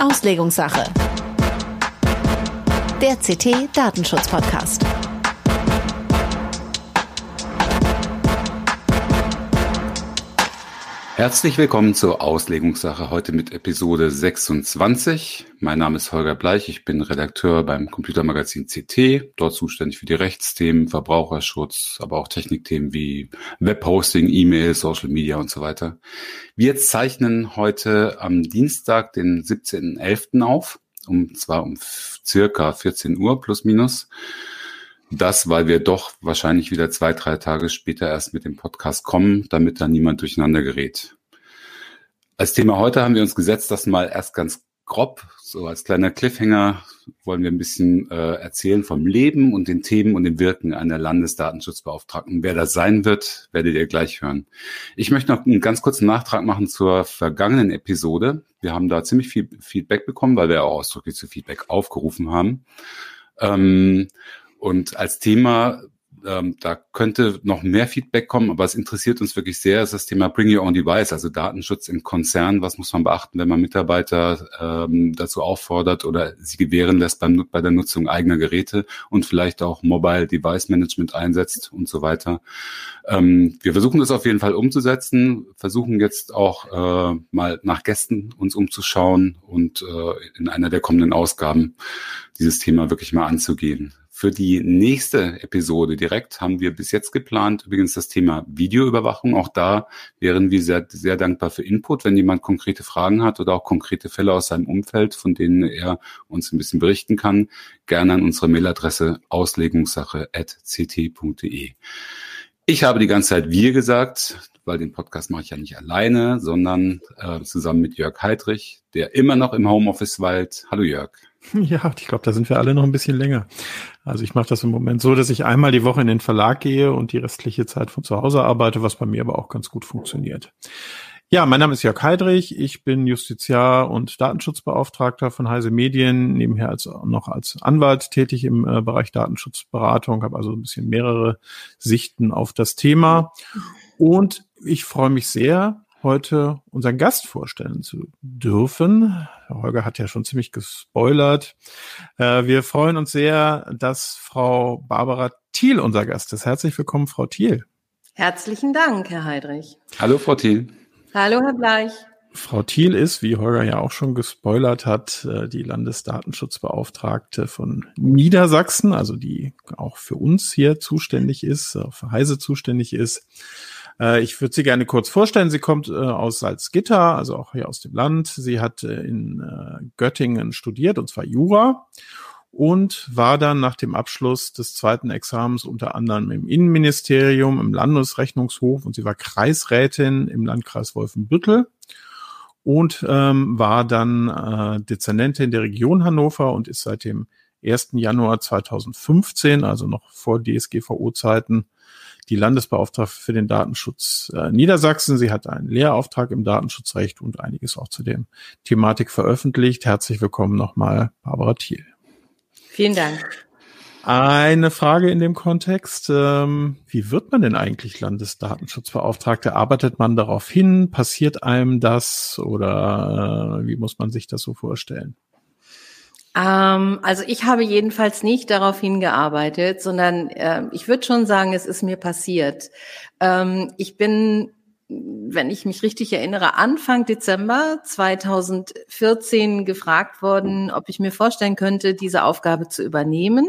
Auslegungssache. Der CT-Datenschutz-Podcast. Herzlich willkommen zur Auslegungssache, heute mit Episode 26. Mein Name ist Holger Bleich, ich bin Redakteur beim Computermagazin CT, dort zuständig für die Rechtsthemen, Verbraucherschutz, aber auch Technikthemen wie Webhosting, E-Mail, Social Media und so weiter. Wir zeichnen heute am Dienstag, den 17.11. auf, um circa 14 Uhr plus minus. Das, weil wir doch wahrscheinlich wieder 2-3 Tage später erst mit dem Podcast kommen, damit da niemand durcheinander gerät. Als Thema heute haben wir uns gesetzt, das mal erst ganz grob, so als kleiner Cliffhanger, wollen wir ein bisschen erzählen vom Leben und den Themen und dem Wirken einer Landesdatenschutzbeauftragten. Wer das sein wird, werdet ihr gleich hören. Ich möchte noch einen ganz kurzen Nachtrag machen zur vergangenen Episode. Wir haben da ziemlich viel Feedback bekommen, weil wir auch ausdrücklich zu Feedback aufgerufen haben. Und als Thema, da könnte noch mehr Feedback kommen, aber es interessiert uns wirklich sehr, ist das Thema Bring Your Own Device, also Datenschutz im Konzern. Was muss man beachten, wenn man Mitarbeiter dazu auffordert oder sie gewähren lässt bei der Nutzung eigener Geräte und vielleicht auch Mobile Device Management einsetzt und so weiter. Wir versuchen das auf jeden Fall umzusetzen, versuchen jetzt auch mal nach Gästen uns umzuschauen und in einer der kommenden Ausgaben dieses Thema wirklich mal anzugehen. Für die nächste Episode direkt haben wir bis jetzt geplant, übrigens das Thema Videoüberwachung. Auch da wären wir sehr, sehr dankbar für Input, wenn jemand konkrete Fragen hat oder auch konkrete Fälle aus seinem Umfeld, von denen er uns ein bisschen berichten kann. Gerne an unsere Mailadresse auslegungssache@ct.de. Ich habe die ganze Zeit wir gesagt, weil den Podcast mache ich ja nicht alleine, sondern zusammen mit Jörg Heidrich, der immer noch im Homeoffice weilt. Hallo Jörg. Ja, ich glaube, da sind wir alle noch ein bisschen länger. Also ich mache das im Moment so, dass ich einmal die Woche in den Verlag gehe und die restliche Zeit von zu Hause arbeite, was bei mir aber auch ganz gut funktioniert. Ja, mein Name ist Jörg Heidrich. Ich bin Justiziar und Datenschutzbeauftragter von Heise Medien, nebenher noch als Anwalt tätig im Bereich Datenschutzberatung, habe also ein bisschen mehrere Sichten auf das Thema. Und ich freue mich sehr, heute unseren Gast vorstellen zu dürfen. Holger hat ja schon ziemlich gespoilert. Wir freuen uns sehr, dass Frau Barbara Thiel unser Gast ist. Herzlich willkommen, Frau Thiel. Herzlichen Dank, Herr Heidrich. Hallo, Frau Thiel. Hallo, Herr Bleich. Frau Thiel ist, wie Holger ja auch schon gespoilert hat, die Landesdatenschutzbeauftragte von Niedersachsen, also die auch für uns hier zuständig ist, für Heise zuständig ist. Ich würde sie gerne kurz vorstellen. Sie kommt aus Salzgitter, also auch hier aus dem Land. Sie hat in Göttingen studiert, und zwar Jura, und war dann nach dem Abschluss des zweiten Examens unter anderem im Innenministerium, im Landesrechnungshof, und sie war Kreisrätin im Landkreis Wolfenbüttel und war dann Dezernentin der Region Hannover und ist seit dem 1. Januar 2015, also noch vor DSGVO-Zeiten, die Landesbeauftragte für den Datenschutz Niedersachsen. Sie hat einen Lehrauftrag im Datenschutzrecht und einiges auch zu der Thematik veröffentlicht. Herzlich willkommen nochmal, Barbara Thiel. Vielen Dank. Eine Frage in dem Kontext. Wie wird man denn eigentlich Landesdatenschutzbeauftragte? Arbeitet man darauf hin? Passiert einem das? Oder wie muss man sich das so vorstellen? Also ich habe jedenfalls nicht darauf hingearbeitet, sondern ich würde schon sagen, es ist mir passiert. Ich bin, wenn ich mich richtig erinnere, Anfang Dezember 2014 gefragt worden, ob ich mir vorstellen könnte, diese Aufgabe zu übernehmen.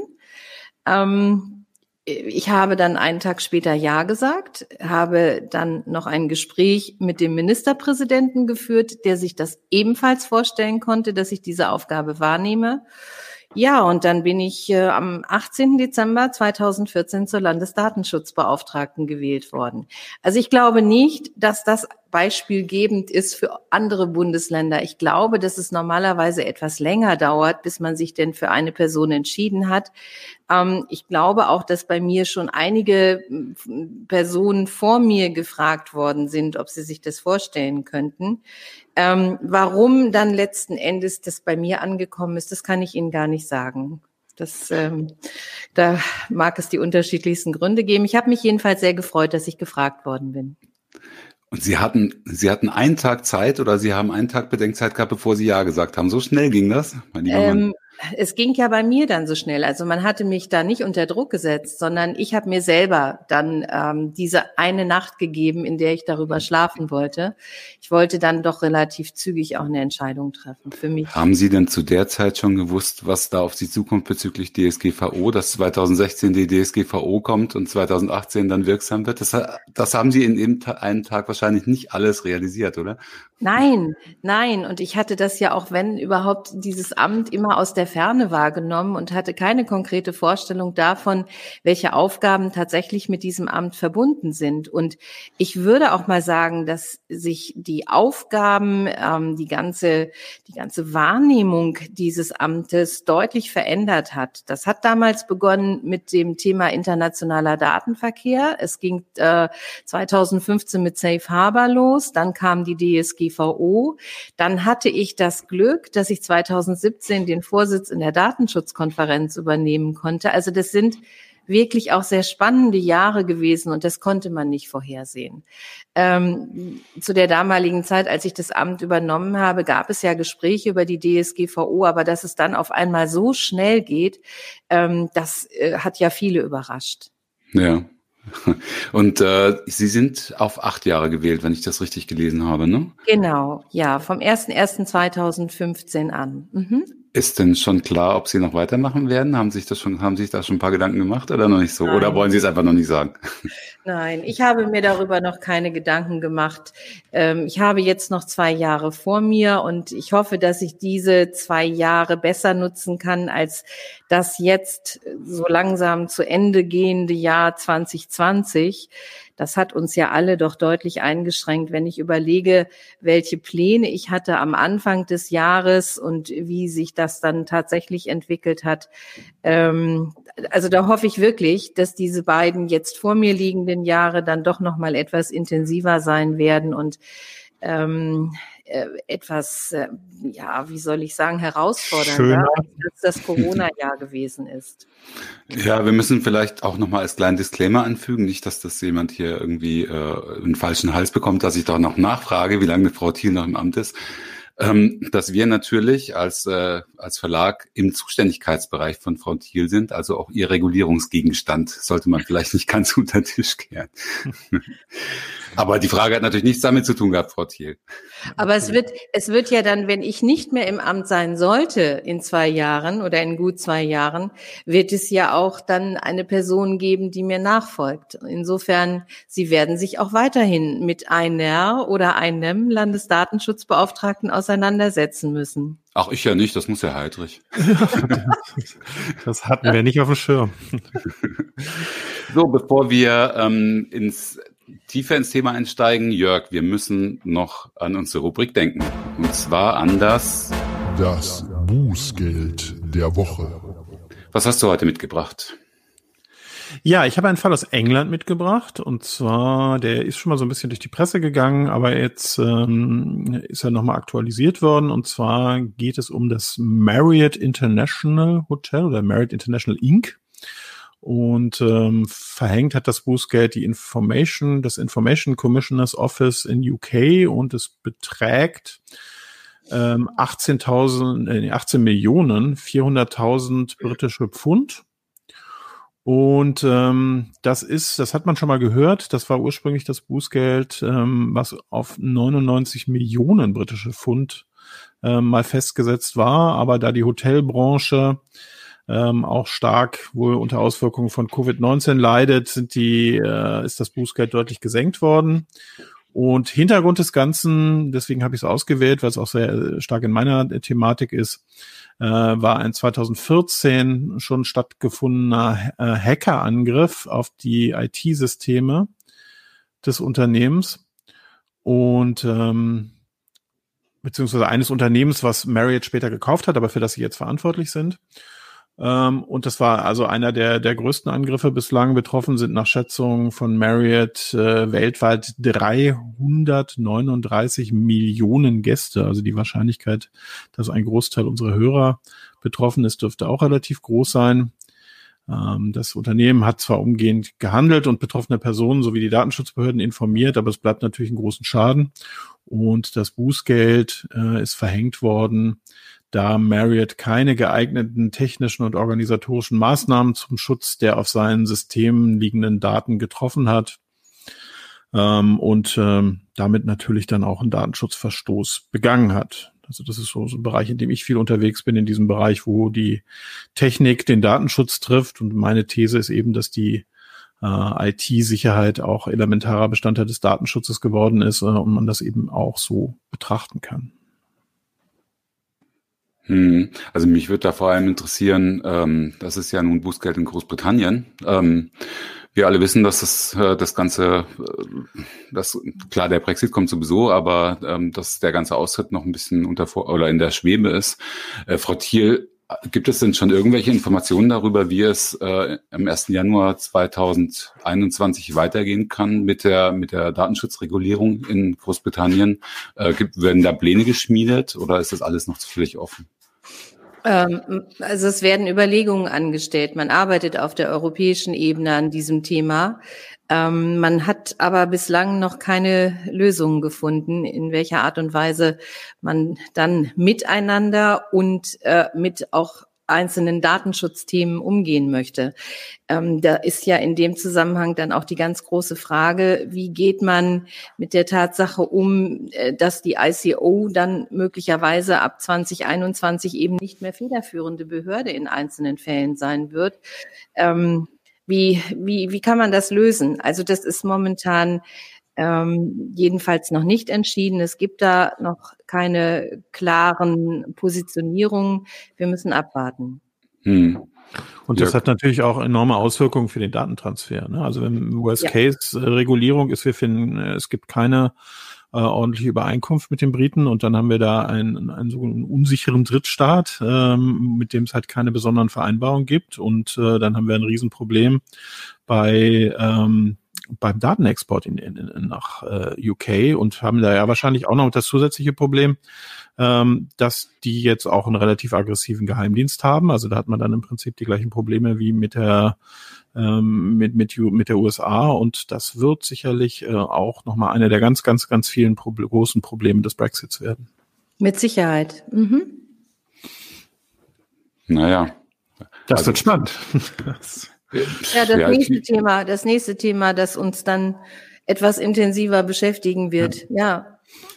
Ich habe dann einen Tag später Ja gesagt, habe dann noch ein Gespräch mit dem Ministerpräsidenten geführt, der sich das ebenfalls vorstellen konnte, dass ich diese Aufgabe wahrnehme. Ja, und dann bin ich am 18. Dezember 2014 zur Landesdatenschutzbeauftragten gewählt worden. Also ich glaube nicht, dass das beispielgebend ist für andere Bundesländer. Ich glaube, dass es normalerweise etwas länger dauert, bis man sich denn für eine Person entschieden hat. Ich glaube auch, dass bei mir schon einige Personen vor mir gefragt worden sind, ob sie sich das vorstellen könnten. Warum dann letzten Endes das bei mir angekommen ist, das kann ich Ihnen gar nicht sagen. Da mag es die unterschiedlichsten Gründe geben. Ich habe mich jedenfalls sehr gefreut, dass ich gefragt worden bin. Und Sie hatten einen Tag Zeit oder Sie haben einen Tag Bedenkzeit gehabt, bevor Sie Ja gesagt haben. So schnell ging das, mein lieber Mann. Es ging ja bei mir dann so schnell. Also man hatte mich da nicht unter Druck gesetzt, sondern ich habe mir selber dann diese eine Nacht gegeben, in der ich darüber schlafen wollte. Ich wollte dann doch relativ zügig auch eine Entscheidung treffen für mich. Haben Sie denn zu der Zeit schon gewusst, was da auf Sie zukommt bezüglich DSGVO, dass 2016 die DSGVO kommt und 2018 dann wirksam wird? Das haben Sie in eben einen Tag wahrscheinlich nicht alles realisiert, oder? Nein. Und ich hatte das ja auch, wenn überhaupt, dieses Amt immer aus der Ferne wahrgenommen und hatte keine konkrete Vorstellung davon, welche Aufgaben tatsächlich mit diesem Amt verbunden sind. Und ich würde auch mal sagen, dass sich die Aufgaben, die ganze Wahrnehmung dieses Amtes deutlich verändert hat. Das hat damals begonnen mit dem Thema internationaler Datenverkehr. Es ging 2015 mit Safe Harbor los, dann kam die DSGVO. Dann hatte ich das Glück, dass ich 2017 den Vorsitz in der Datenschutzkonferenz übernehmen konnte. Also das sind wirklich auch sehr spannende Jahre gewesen und das konnte man nicht vorhersehen. Zu der damaligen Zeit, als ich das Amt übernommen habe, gab es ja Gespräche über die DSGVO, aber dass es dann auf einmal so schnell geht, das hat ja viele überrascht. Ja. Und Sie sind auf 8 Jahre gewählt, wenn ich das richtig gelesen habe, ne? Genau, ja, vom 01.01.2015 an. Mhm. Ist denn schon klar, ob Sie noch weitermachen werden? Haben sich da schon ein paar Gedanken gemacht oder noch nicht so? Nein. Oder wollen Sie es einfach noch nicht sagen? Nein, ich habe mir darüber noch keine Gedanken gemacht. Ich habe jetzt noch 2 Jahre vor mir und ich hoffe, dass ich diese 2 Jahre besser nutzen kann als das jetzt so langsam zu Ende gehende Jahr 2020. Das hat uns ja alle doch deutlich eingeschränkt, wenn ich überlege, welche Pläne ich hatte am Anfang des Jahres und wie sich das dann tatsächlich entwickelt hat. Also da hoffe ich wirklich, dass diese beiden jetzt vor mir liegenden Jahre dann doch noch mal etwas intensiver sein werden und etwas, wie soll ich sagen, herausfordernder, als das Corona-Jahr gewesen ist. Ja, wir müssen vielleicht auch nochmal als kleinen Disclaimer anfügen, nicht, dass das jemand hier irgendwie einen falschen Hals bekommt, dass ich doch noch nachfrage, wie lange Frau Thiel noch im Amt ist. Dass wir natürlich als Verlag im Zuständigkeitsbereich von Frau Thiel sind, also auch ihr Regulierungsgegenstand, sollte man vielleicht nicht ganz unter den Tisch kehren. Aber die Frage hat natürlich nichts damit zu tun gehabt, Frau Thiel. Aber es wird ja dann, wenn ich nicht mehr im Amt sein sollte in 2 Jahren oder in gut 2 Jahren, wird es ja auch dann eine Person geben, die mir nachfolgt. Insofern, Sie werden sich auch weiterhin mit einer oder einem Landesdatenschutzbeauftragten auseinandersetzen müssen. Ach, ich ja nicht, das muss Herr Heidrich. Das hatten wir nicht auf dem Schirm. So, bevor wir tiefer ins Thema einsteigen, Jörg, wir müssen noch an unsere Rubrik denken. Und zwar an das Bußgeld der Woche. Was hast du heute mitgebracht? Ja, ich habe einen Fall aus England mitgebracht und zwar, der ist schon mal so ein bisschen durch die Presse gegangen, aber jetzt ist er nochmal aktualisiert worden und zwar geht es um das Marriott International Hotel oder Marriott International Inc. Und verhängt hat das Bußgeld das Information Commissioner's Office in UK und es beträgt 18.400.000 britische Pfund. Und das hat man schon mal gehört, das war ursprünglich das Bußgeld, was auf 99 Millionen britische Pfund mal festgesetzt war, aber da die Hotelbranche auch stark wohl unter Auswirkungen von Covid-19 leidet, ist das Bußgeld deutlich gesenkt worden. Und Hintergrund des Ganzen, deswegen habe ich es ausgewählt, weil es auch sehr stark in meiner Thematik ist, war ein 2014 schon stattgefundener Hackerangriff auf die IT-Systeme des Unternehmens und beziehungsweise eines Unternehmens, was Marriott später gekauft hat, aber für das sie jetzt verantwortlich sind. Und das war also einer der größten Angriffe bislang. Betroffen sind nach Schätzungen von Marriott weltweit 339 Millionen Gäste. Also die Wahrscheinlichkeit, dass ein Großteil unserer Hörer betroffen ist, dürfte auch relativ groß sein. Das Unternehmen hat zwar umgehend gehandelt und betroffene Personen sowie die Datenschutzbehörden informiert, aber es bleibt natürlich einen großen Schaden. Und das Bußgeld ist verhängt worden, da Marriott keine geeigneten technischen und organisatorischen Maßnahmen zum Schutz der auf seinen Systemen liegenden Daten getroffen hat. Und damit natürlich dann auch einen Datenschutzverstoß begangen hat. Also das ist so ein Bereich, in dem ich viel unterwegs bin, in diesem Bereich, wo die Technik den Datenschutz trifft. Und meine These ist eben, dass die IT-Sicherheit auch elementarer Bestandteil des Datenschutzes geworden ist und man das eben auch so betrachten kann. Also mich würde da vor allem interessieren, das ist ja nun Bußgeld in Großbritannien. Wir alle wissen, dass das Ganze, klar, der Brexit kommt sowieso, aber dass der ganze Austritt noch ein bisschen oder in der Schwebe ist. Frau Thiel, gibt es denn schon irgendwelche Informationen darüber, wie es am 1. Januar 2021 weitergehen kann mit der Datenschutzregulierung in Großbritannien? Werden da Pläne geschmiedet oder ist das alles noch völlig offen? Also es werden Überlegungen angestellt. Man arbeitet auf der europäischen Ebene an diesem Thema. Man hat aber bislang noch keine Lösungen gefunden, in welcher Art und Weise man dann miteinander und mit auch einzelnen Datenschutzthemen umgehen möchte. Da ist ja in dem Zusammenhang dann auch die ganz große Frage, wie geht man mit der Tatsache um, dass die ICO dann möglicherweise ab 2021 eben nicht mehr federführende Behörde in einzelnen Fällen sein wird. Wie kann man das lösen? Also das ist momentan jedenfalls noch nicht entschieden. Es gibt da noch keine klaren Positionierungen. Wir müssen abwarten. Und das hat natürlich auch enorme Auswirkungen für den Datentransfer. Ne? Also wenn Worst-Case-Regulierung ist, wir finden, es gibt keine ordentliche Übereinkunft mit den Briten und dann haben wir da einen sogenannten unsicheren Drittstaat, mit dem es halt keine besonderen Vereinbarungen gibt und dann haben wir ein Riesenproblem beim Datenexport nach UK und haben da ja wahrscheinlich auch noch das zusätzliche Problem, dass die jetzt auch einen relativ aggressiven Geheimdienst haben. Also da hat man dann im Prinzip die gleichen Probleme wie mit der USA und das wird sicherlich auch nochmal eine der ganz, ganz, ganz vielen großen Probleme des Brexits werden. Mit Sicherheit. Naja. Das wird spannend. Ja, das nächste Thema, das uns dann etwas intensiver beschäftigen wird. Ja.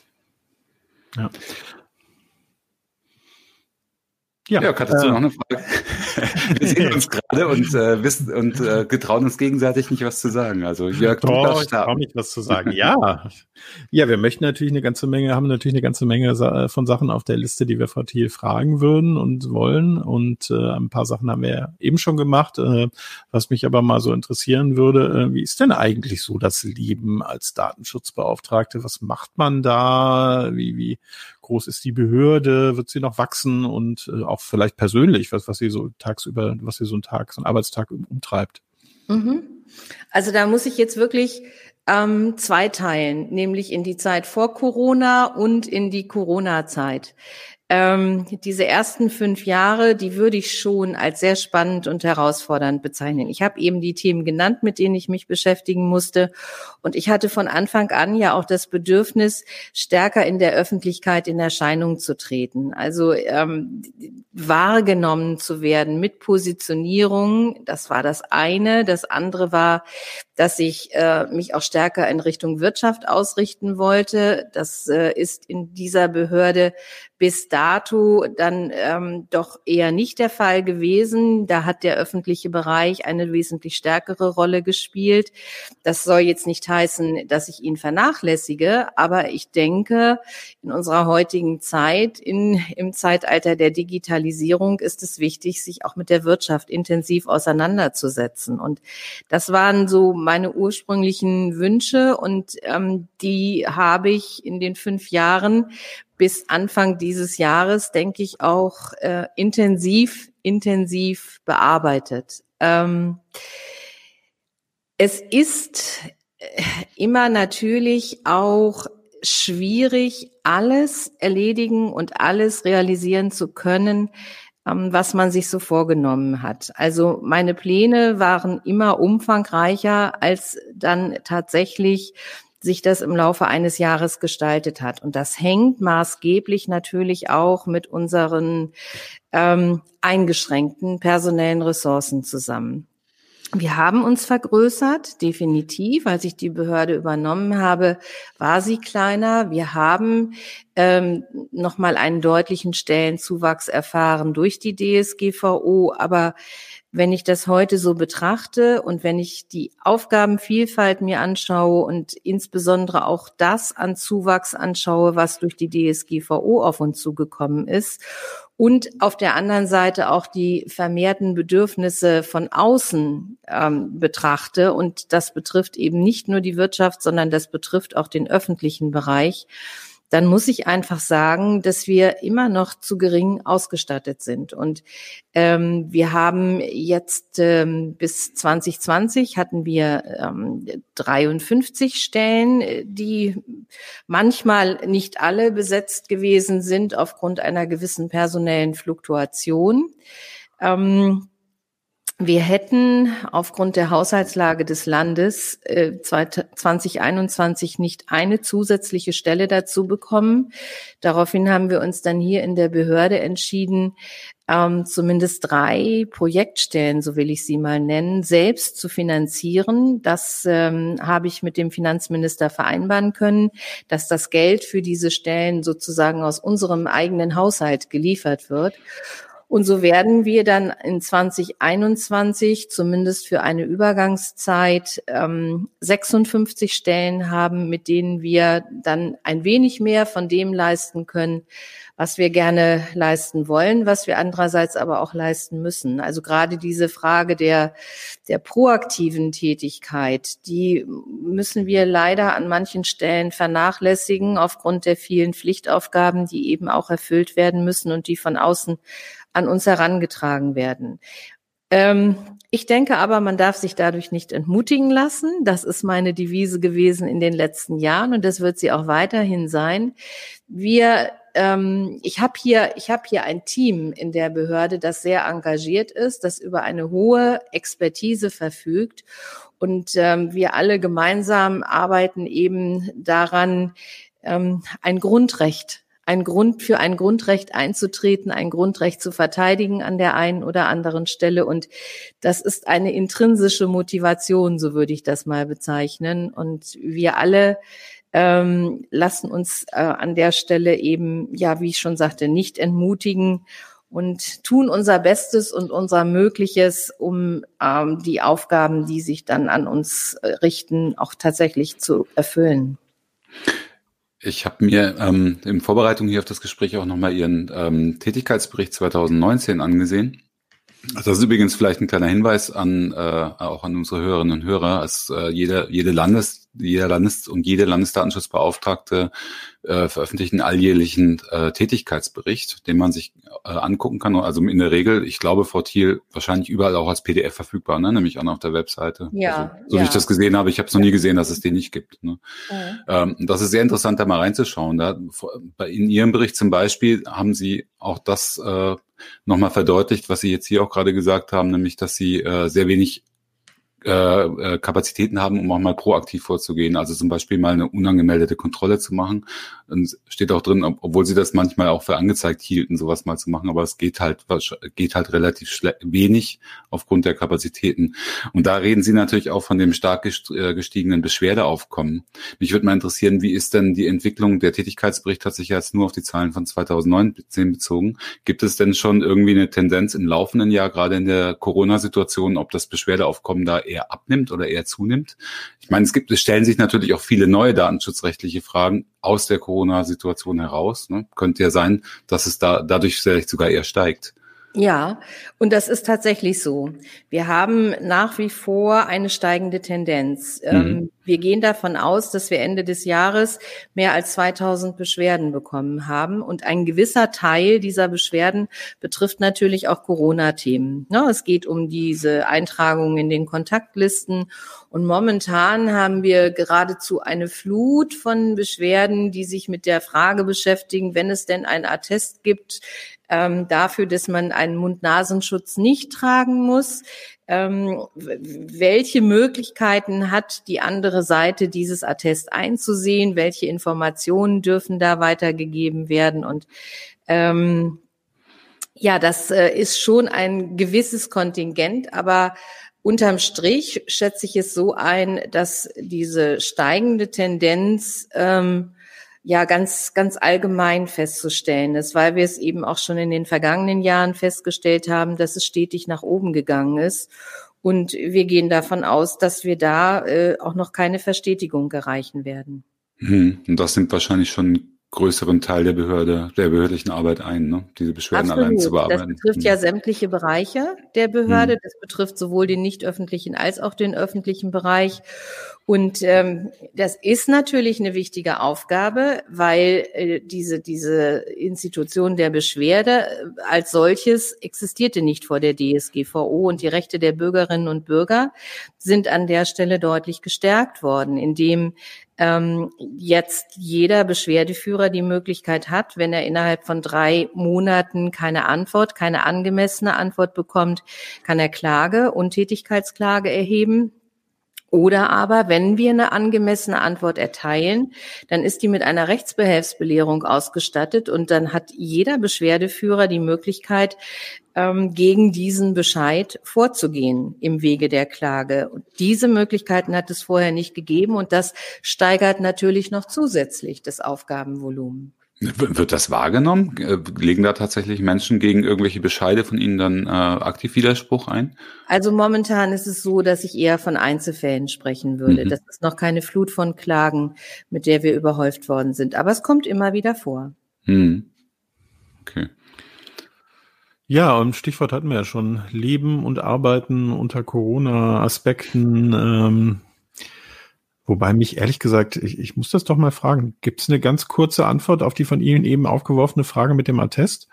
Ja, hattest du noch eine Frage? Wir sehen uns gerade und wissen und getrauen uns gegenseitig nicht, was zu sagen. Also Jörg, du darfst starten. Ich traue mich, was zu sagen. Ja, wir möchten natürlich haben eine ganze Menge von Sachen auf der Liste, die wir Frau Thiel fragen würden und wollen. Und ein paar Sachen haben wir ja eben schon gemacht. Was mich aber mal so interessieren würde, wie ist denn eigentlich so das Leben als Datenschutzbeauftragte? Was macht man da? Wie groß ist die Behörde? Wird sie noch wachsen? Und auch vielleicht persönlich, was sie so tagsüber, was sie so so einen Arbeitstag umtreibt? Also da muss ich jetzt wirklich zweiteilen, nämlich in die Zeit vor Corona und in die Corona-Zeit. Diese ersten 5 Jahre, die würde ich schon als sehr spannend und herausfordernd bezeichnen. Ich habe eben die Themen genannt, mit denen ich mich beschäftigen musste. Und ich hatte von Anfang an ja auch das Bedürfnis, stärker in der Öffentlichkeit in Erscheinung zu treten. Also wahrgenommen zu werden mit Positionierung. Das war das eine. Das andere war, dass ich mich auch stärker in Richtung Wirtschaft ausrichten wollte. Das ist in dieser Behörde bis dato dann doch eher nicht der Fall gewesen. Da hat der öffentliche Bereich eine wesentlich stärkere Rolle gespielt. Das soll jetzt nicht heißen, dass ich ihn vernachlässige, aber ich denke, in unserer heutigen Zeit, im Zeitalter der Digitalisierung, ist es wichtig, sich auch mit der Wirtschaft intensiv auseinanderzusetzen. Und das waren so meine ursprünglichen Wünsche und die habe ich in den 5 Jahren bis Anfang dieses Jahres, denke ich, auch intensiv bearbeitet. Es ist immer natürlich auch schwierig, alles erledigen und alles realisieren zu können, was man sich so vorgenommen hat. Also meine Pläne waren immer umfangreicher, als dann tatsächlich sich das im Laufe eines Jahres gestaltet hat. Und das hängt maßgeblich natürlich auch mit unseren eingeschränkten personellen Ressourcen zusammen. Wir haben uns vergrößert, definitiv. Als ich die Behörde übernommen habe, war sie kleiner. Wir haben nochmal einen deutlichen Stellenzuwachs erfahren durch die DSGVO. Aber wenn ich das heute so betrachte und wenn ich die Aufgabenvielfalt mir anschaue und insbesondere auch das an Zuwachs anschaue, was durch die DSGVO auf uns zugekommen ist, und auf der anderen Seite auch die vermehrten Bedürfnisse von außen betrachte, und das betrifft eben nicht nur die Wirtschaft, sondern das betrifft auch den öffentlichen Bereich, dann muss ich einfach sagen, dass wir immer noch zu gering ausgestattet sind. Und wir haben jetzt bis 2020 hatten wir 53 Stellen, die manchmal nicht alle besetzt gewesen sind aufgrund einer gewissen personellen Fluktuation. Wir hätten aufgrund der Haushaltslage des Landes 2021 nicht eine zusätzliche Stelle dazu bekommen. Daraufhin haben wir uns dann hier in der Behörde entschieden, zumindest 3 Projektstellen, so will ich sie mal nennen, selbst zu finanzieren. Das habe ich mit dem Finanzminister vereinbaren können, dass das Geld für diese Stellen sozusagen aus unserem eigenen Haushalt geliefert wird. Und so werden wir dann in 2021 zumindest für eine Übergangszeit 56 Stellen haben, mit denen wir dann ein wenig mehr von dem leisten können, was wir gerne leisten wollen, was wir andererseits aber auch leisten müssen. Also gerade diese Frage der proaktiven Tätigkeit, die müssen wir leider an manchen Stellen vernachlässigen aufgrund der vielen Pflichtaufgaben, die eben auch erfüllt werden müssen und die von außen an uns herangetragen werden. Ich denke aber, man darf sich dadurch nicht entmutigen lassen. Das ist meine Devise gewesen in den letzten Jahren und das wird sie auch weiterhin sein. Ich habe hier ein Team in der Behörde, das sehr engagiert ist, das über eine hohe Expertise verfügt. Und wir alle gemeinsam arbeiten eben daran, ein Grundrecht einzutreten, ein Grundrecht zu verteidigen an der einen oder anderen Stelle. Und das ist eine intrinsische Motivation, so würde ich das mal bezeichnen. Und wir alle lassen uns an der Stelle eben, ja, wie ich schon sagte, nicht entmutigen und tun unser Bestes und unser Mögliches, um die Aufgaben, die sich dann an uns richten, auch tatsächlich zu erfüllen. Ich habe mir in Vorbereitung hier auf das Gespräch auch nochmal Ihren Tätigkeitsbericht 2019 angesehen. Das ist übrigens vielleicht ein kleiner Hinweis auch an unsere Hörerinnen und Hörer, als jeder Landes- und jede Landesdatenschutzbeauftragte veröffentlichen alljährlichen Tätigkeitsbericht, den man sich angucken kann. Also in der Regel, ich glaube, Frau Thiel, wahrscheinlich überall auch als PDF verfügbar, ne? Nämlich an auf der Webseite. Ja. Also, so wie ich das gesehen habe, ich habe es noch nie gesehen, dass es den nicht gibt. Ne? Das ist sehr interessant, da mal reinzuschauen. In Ihrem Bericht zum Beispiel haben Sie auch das nochmal verdeutlicht, was Sie jetzt hier auch gerade gesagt haben, nämlich, dass Sie sehr wenig Kapazitäten haben, um auch mal proaktiv vorzugehen. Also zum Beispiel mal eine unangemeldete Kontrolle zu machen. Und steht auch drin, obwohl sie das manchmal auch für angezeigt hielten, sowas mal zu machen, aber es geht halt relativ wenig aufgrund der Kapazitäten. Und da reden Sie natürlich auch von dem stark gestiegenen Beschwerdeaufkommen. Mich würde mal interessieren, wie ist denn die Entwicklung? Der Tätigkeitsbericht hat sich jetzt nur auf die Zahlen von 2019 bezogen. Gibt es denn schon irgendwie eine Tendenz im laufenden Jahr, gerade in der Corona-Situation, ob das Beschwerdeaufkommen da eher abnimmt oder eher zunimmt? Ich meine, es stellen sich natürlich auch viele neue datenschutzrechtliche Fragen aus der Corona-Situation heraus. Ne? Könnte ja sein, dass es dadurch vielleicht sogar eher steigt. Ja, und das ist tatsächlich so. Wir haben nach wie vor eine steigende Tendenz. Wir gehen davon aus, dass wir Ende des Jahres mehr als 2000 Beschwerden bekommen haben. Und ein gewisser Teil dieser Beschwerden betrifft natürlich auch Corona-Themen. Es geht um diese Eintragung in den Kontaktlisten. Und momentan haben wir geradezu eine Flut von Beschwerden, die sich mit der Frage beschäftigen, wenn es denn einen Attest gibt, dafür, dass man einen Mund-Nasenschutz nicht tragen muss. Welche Möglichkeiten hat die andere Seite, dieses Attest einzusehen? Welche Informationen dürfen da weitergegeben werden? Und das ist schon ein gewisses Kontingent, aber unterm Strich schätze ich es so ein, dass diese steigende Tendenz ganz, ganz allgemein festzustellen ist, weil wir es eben auch schon in den vergangenen Jahren festgestellt haben, dass es stetig nach oben gegangen ist. Und wir gehen davon aus, dass wir da auch noch keine Verstetigung erreichen werden. Und das nimmt wahrscheinlich schon einen größeren Teil der behördlichen Arbeit ein, ne? Diese Beschwerden allein zu bearbeiten. Das betrifft ja sämtliche Bereiche der Behörde. Das betrifft sowohl den nicht öffentlichen als auch den öffentlichen Bereich. Und das ist natürlich eine wichtige Aufgabe, weil diese Institution der Beschwerde als solches existierte nicht vor der DSGVO und die Rechte der Bürgerinnen und Bürger sind an der Stelle deutlich gestärkt worden, indem jetzt jeder Beschwerdeführer die Möglichkeit hat, wenn er innerhalb von 3 Monaten keine angemessene Antwort bekommt, kann er Klage, Untätigkeitsklage erheben. Oder aber, wenn wir eine angemessene Antwort erteilen, dann ist die mit einer Rechtsbehelfsbelehrung ausgestattet und dann hat jeder Beschwerdeführer die Möglichkeit, gegen diesen Bescheid vorzugehen im Wege der Klage. Und diese Möglichkeiten hat es vorher nicht gegeben und das steigert natürlich noch zusätzlich das Aufgabenvolumen. Wird das wahrgenommen? Legen da tatsächlich Menschen gegen irgendwelche Bescheide von Ihnen dann aktiv Widerspruch ein? Also momentan ist es so, dass ich eher von Einzelfällen sprechen würde. Das ist noch keine Flut von Klagen, mit der wir überhäuft worden sind. Aber es kommt immer wieder vor. Okay. Ja, und Stichwort hatten wir ja schon. Leben und Arbeiten unter Corona-Aspekten. Wobei mich ehrlich gesagt, ich muss das doch mal fragen. Gibt es eine ganz kurze Antwort auf die von Ihnen eben aufgeworfene Frage mit dem Attest?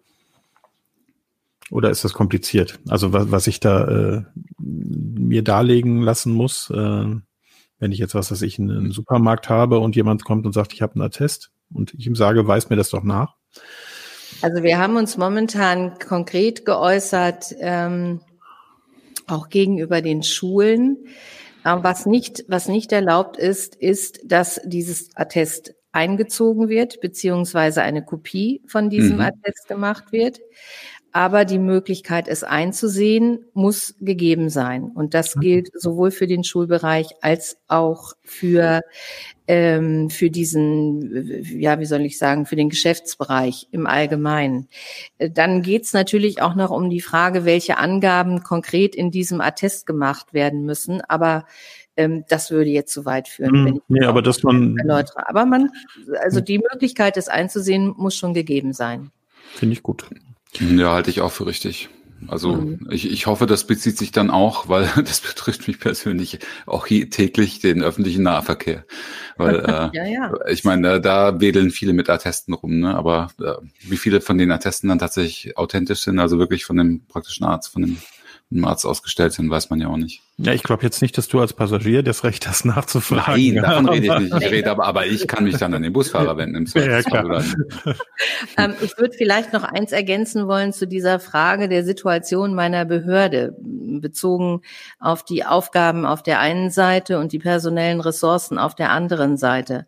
Oder ist das kompliziert? Also was ich da mir darlegen lassen muss, wenn ich jetzt einen Supermarkt habe und jemand kommt und sagt, ich habe einen Attest und ich ihm sage, weis mir das doch nach. Also wir haben uns momentan konkret geäußert, auch gegenüber den Schulen. Was nicht erlaubt ist, dass dieses Attest eingezogen wird, beziehungsweise eine Kopie von diesem Attest gemacht wird. Aber die Möglichkeit, es einzusehen, muss gegeben sein. Und das gilt sowohl für den Schulbereich als auch für diesen, für den Geschäftsbereich im Allgemeinen. Dann geht's natürlich auch noch um die Frage, welche Angaben konkret in diesem Attest gemacht werden müssen. Aber das würde jetzt zu weit führen, wenn ich das erläutere. Aber die Möglichkeit, es einzusehen, muss schon gegeben sein. Finde ich gut. Ja, halte ich auch für richtig. Also ich hoffe, das bezieht sich dann auch, weil das betrifft mich persönlich auch täglich den öffentlichen Nahverkehr. Weil ich meine, da wedeln viele mit Attesten rum, ne? Aber wie viele von den Attesten dann tatsächlich authentisch sind, also wirklich von dem praktischen Arzt, von dem Arzt ausgestellt sind, weiß man ja auch nicht. Ja, ich glaube jetzt nicht, dass du als Passagier das Recht hast, nachzufragen. Nein, davon rede ich nicht. Ich rede aber ich kann mich dann an den Busfahrer wenden. Ich würde vielleicht noch eins ergänzen wollen zu dieser Frage der Situation meiner Behörde, bezogen auf die Aufgaben auf der einen Seite und die personellen Ressourcen auf der anderen Seite.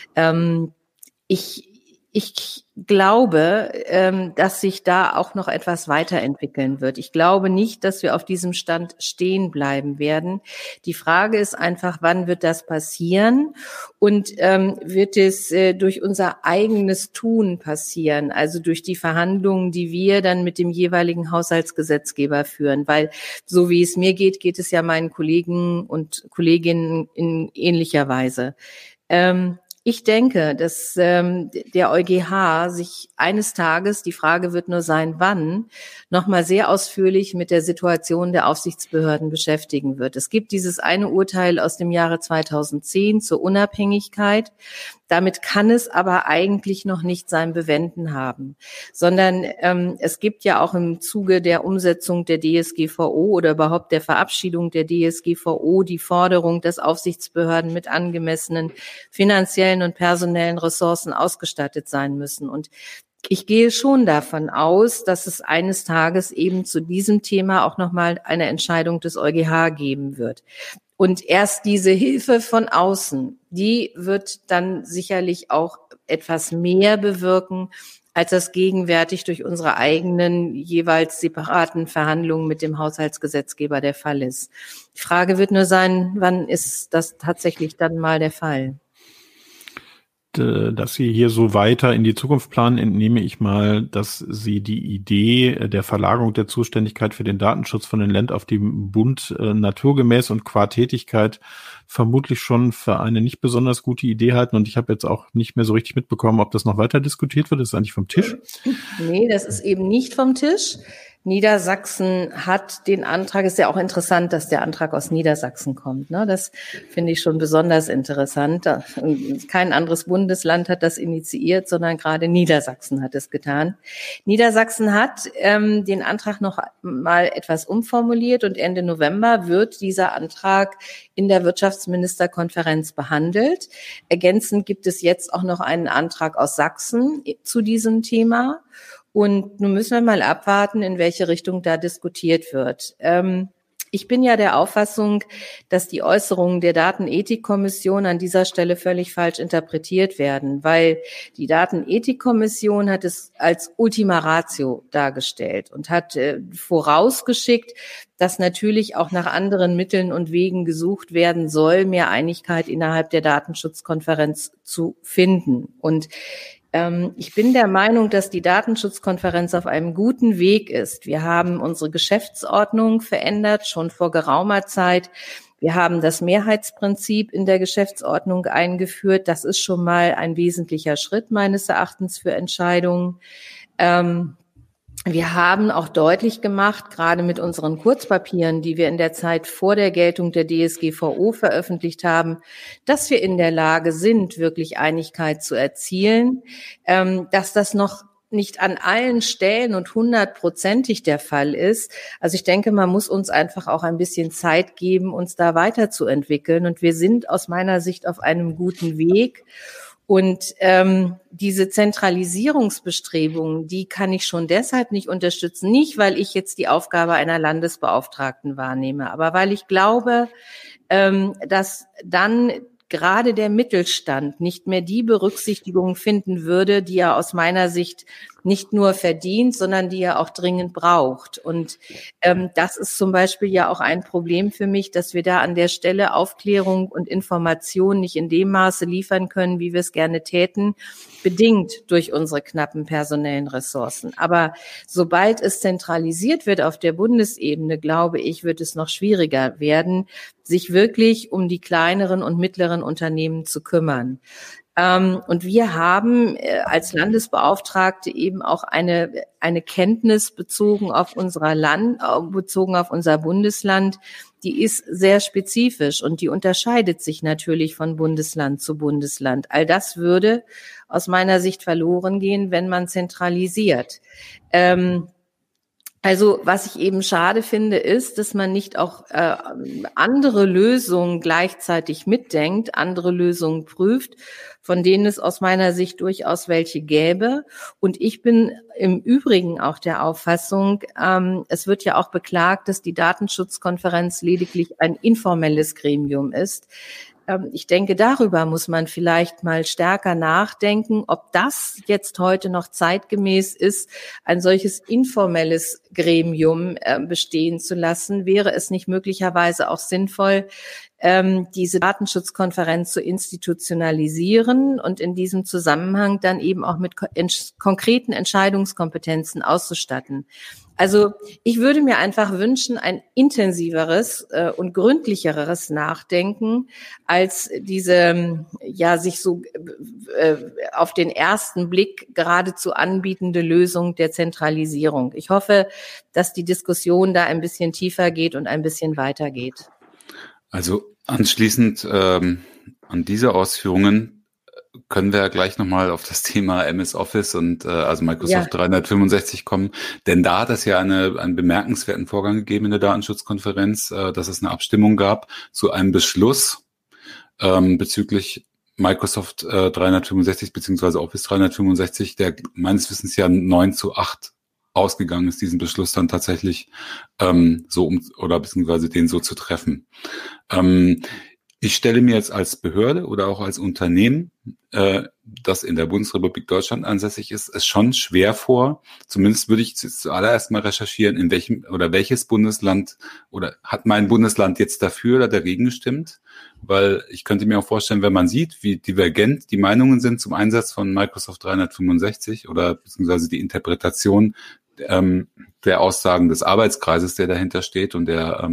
Ich glaube, dass sich da auch noch etwas weiterentwickeln wird. Ich glaube nicht, dass wir auf diesem Stand stehen bleiben werden. Die Frage ist einfach, wann wird das passieren? Und wird es durch unser eigenes Tun passieren? Also durch die Verhandlungen, die wir dann mit dem jeweiligen Haushaltsgesetzgeber führen? Weil so wie es mir geht, geht es ja meinen Kollegen und Kolleginnen in ähnlicher Weise. Ich denke, dass der EuGH sich eines Tages, die Frage wird nur sein, wann, nochmal sehr ausführlich mit der Situation der Aufsichtsbehörden beschäftigen wird. Es gibt dieses eine Urteil aus dem Jahre 2010 zur Unabhängigkeit. Damit kann es aber eigentlich noch nicht sein Bewenden haben, sondern es gibt ja auch im Zuge der Umsetzung der DSGVO oder überhaupt der Verabschiedung der DSGVO die Forderung, dass Aufsichtsbehörden mit angemessenen finanziellen und personellen Ressourcen ausgestattet sein müssen. Und ich gehe schon davon aus, dass es eines Tages eben zu diesem Thema auch nochmal eine Entscheidung des EuGH geben wird. Und erst diese Hilfe von außen, die wird dann sicherlich auch etwas mehr bewirken, als das gegenwärtig durch unsere eigenen jeweils separaten Verhandlungen mit dem Haushaltsgesetzgeber der Fall ist. Die Frage wird nur sein, wann ist das tatsächlich dann mal der Fall? Dass Sie hier so weiter in die Zukunft planen, entnehme ich mal, dass Sie die Idee der Verlagerung der Zuständigkeit für den Datenschutz von den Länd auf den Bund naturgemäß und qua Tätigkeit vermutlich schon für eine nicht besonders gute Idee halten. Und ich habe jetzt auch nicht mehr so richtig mitbekommen, ob das noch weiter diskutiert wird. Das ist eigentlich vom Tisch. Nee, das ist eben nicht vom Tisch. Niedersachsen hat den Antrag, ist ja auch interessant, dass der Antrag aus Niedersachsen kommt, ne? Das finde ich schon besonders interessant. Kein anderes Bundesland hat das initiiert, sondern gerade Niedersachsen hat es getan. Niedersachsen hat den Antrag noch mal etwas umformuliert und Ende November wird dieser Antrag in der Wirtschaftsministerkonferenz behandelt. Ergänzend gibt es jetzt auch noch einen Antrag aus Sachsen zu diesem Thema. Und nun müssen wir mal abwarten, in welche Richtung da diskutiert wird. Ich bin ja der Auffassung, dass die Äußerungen der Datenethikkommission an dieser Stelle völlig falsch interpretiert werden, weil die Datenethikkommission hat es als Ultima Ratio dargestellt und hat vorausgeschickt, dass natürlich auch nach anderen Mitteln und Wegen gesucht werden soll, mehr Einigkeit innerhalb der Datenschutzkonferenz zu finden. Und ich bin der Meinung, dass die Datenschutzkonferenz auf einem guten Weg ist. Wir haben unsere Geschäftsordnung verändert, schon vor geraumer Zeit. Wir haben das Mehrheitsprinzip in der Geschäftsordnung eingeführt. Das ist schon mal ein wesentlicher Schritt meines Erachtens für Entscheidungen. Wir haben auch deutlich gemacht, gerade mit unseren Kurzpapieren, die wir in der Zeit vor der Geltung der DSGVO veröffentlicht haben, dass wir in der Lage sind, wirklich Einigkeit zu erzielen, dass das noch nicht an allen Stellen und 100%ig der Fall ist. Also ich denke, man muss uns einfach auch ein bisschen Zeit geben, uns da weiterzuentwickeln. Und wir sind aus meiner Sicht auf einem guten Weg. Und diese Zentralisierungsbestrebungen, die kann ich schon deshalb nicht unterstützen. Nicht, weil ich jetzt die Aufgabe einer Landesbeauftragten wahrnehme, aber weil ich glaube, dass dann gerade der Mittelstand nicht mehr die Berücksichtigung finden würde, die er aus meiner Sicht nicht nur verdient, sondern die er auch dringend braucht. Und das ist zum Beispiel ja auch ein Problem für mich, dass wir da an der Stelle Aufklärung und Information nicht in dem Maße liefern können, wie wir es gerne täten, bedingt durch unsere knappen personellen Ressourcen. Aber sobald es zentralisiert wird auf der Bundesebene, glaube ich, wird es noch schwieriger werden, sich wirklich um die kleineren und mittleren Unternehmen zu kümmern. Und wir haben als Landesbeauftragte eben auch eine Kenntnis bezogen auf unser Bundesland, die ist sehr spezifisch und die unterscheidet sich natürlich von Bundesland zu Bundesland. All das würde aus meiner Sicht verloren gehen, wenn man zentralisiert. Also was ich eben schade finde, ist, dass man nicht auch andere Lösungen gleichzeitig mitdenkt, andere Lösungen prüft, von denen es aus meiner Sicht durchaus welche gäbe. Und ich bin im Übrigen auch der Auffassung, es wird ja auch beklagt, dass die Datenschutzkonferenz lediglich ein informelles Gremium ist. Ich denke, darüber muss man vielleicht mal stärker nachdenken, ob das jetzt heute noch zeitgemäß ist, ein solches informelles Gremium bestehen zu lassen. Wäre es nicht möglicherweise auch sinnvoll, diese Datenschutzkonferenz zu institutionalisieren und in diesem Zusammenhang dann eben auch mit konkreten Entscheidungskompetenzen auszustatten. Also ich würde mir einfach wünschen, ein intensiveres und gründlicheres Nachdenken als diese, sich so auf den ersten Blick geradezu anbietende Lösung der Zentralisierung. Ich hoffe, dass die Diskussion da ein bisschen tiefer geht und ein bisschen weiter geht. Also anschließend an diese Ausführungen können wir ja gleich nochmal auf das Thema MS Office und also Microsoft 365 kommen, denn da hat es ja einen bemerkenswerten Vorgang gegeben in der Datenschutzkonferenz, dass es eine Abstimmung gab zu einem Beschluss bezüglich Microsoft 365 beziehungsweise Office 365, der meines Wissens ja 9:8 ausgegangen ist, diesen Beschluss dann tatsächlich oder beziehungsweise den so zu treffen. Ich stelle mir jetzt als Behörde oder auch als Unternehmen, das in der Bundesrepublik Deutschland ansässig ist, es schon schwer vor. Zumindest würde ich zuallererst mal recherchieren, in welchem oder welches Bundesland oder hat mein Bundesland jetzt dafür oder dagegen gestimmt? Weil ich könnte mir auch vorstellen, wenn man sieht, wie divergent die Meinungen sind zum Einsatz von Microsoft 365 oder beziehungsweise die Interpretation der Aussagen des Arbeitskreises, der dahinter steht und der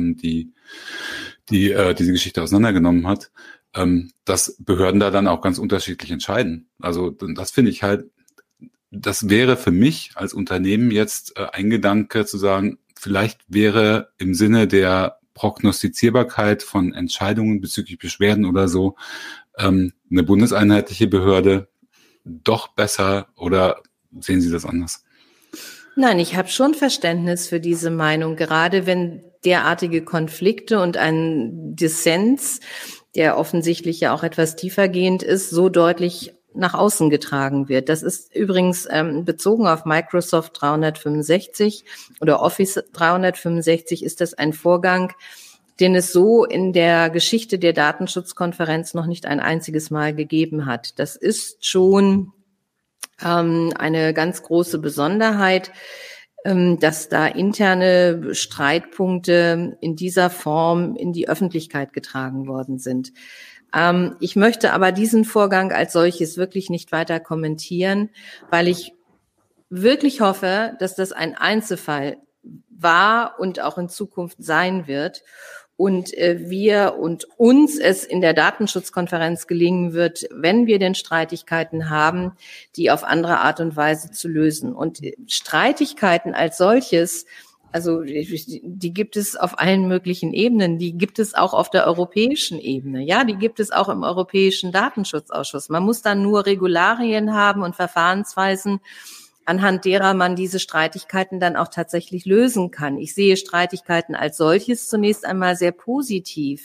diese Geschichte auseinandergenommen hat, dass Behörden da dann auch ganz unterschiedlich entscheiden. Also das finde ich halt, das wäre für mich als Unternehmen jetzt ein Gedanke zu sagen, vielleicht wäre im Sinne der Prognostizierbarkeit von Entscheidungen bezüglich Beschwerden oder so eine bundeseinheitliche Behörde doch besser, oder sehen Sie das anders? Nein, ich habe schon Verständnis für diese Meinung, gerade wenn derartige Konflikte und ein Dissens, der offensichtlich ja auch etwas tiefergehend ist, so deutlich nach außen getragen wird. Das ist übrigens bezogen auf Microsoft 365 oder Office 365 ist das ein Vorgang, den es so in der Geschichte der Datenschutzkonferenz noch nicht ein einziges Mal gegeben hat. Das ist schon eine ganz große Besonderheit, dass da interne Streitpunkte in dieser Form in die Öffentlichkeit getragen worden sind. Ich möchte aber diesen Vorgang als solches wirklich nicht weiter kommentieren, weil ich wirklich hoffe, dass das ein Einzelfall war und auch in Zukunft sein wird. Und wir und uns es in der Datenschutzkonferenz gelingen wird, wenn wir denn Streitigkeiten haben, die auf andere Art und Weise zu lösen. Und Streitigkeiten als solches, also die gibt es auf allen möglichen Ebenen, die gibt es auch auf der europäischen Ebene, ja, die gibt es auch im Europäischen Datenschutzausschuss. Man muss dann nur Regularien haben und Verfahrensweisen, anhand derer man diese Streitigkeiten dann auch tatsächlich lösen kann. Ich sehe Streitigkeiten als solches zunächst einmal sehr positiv.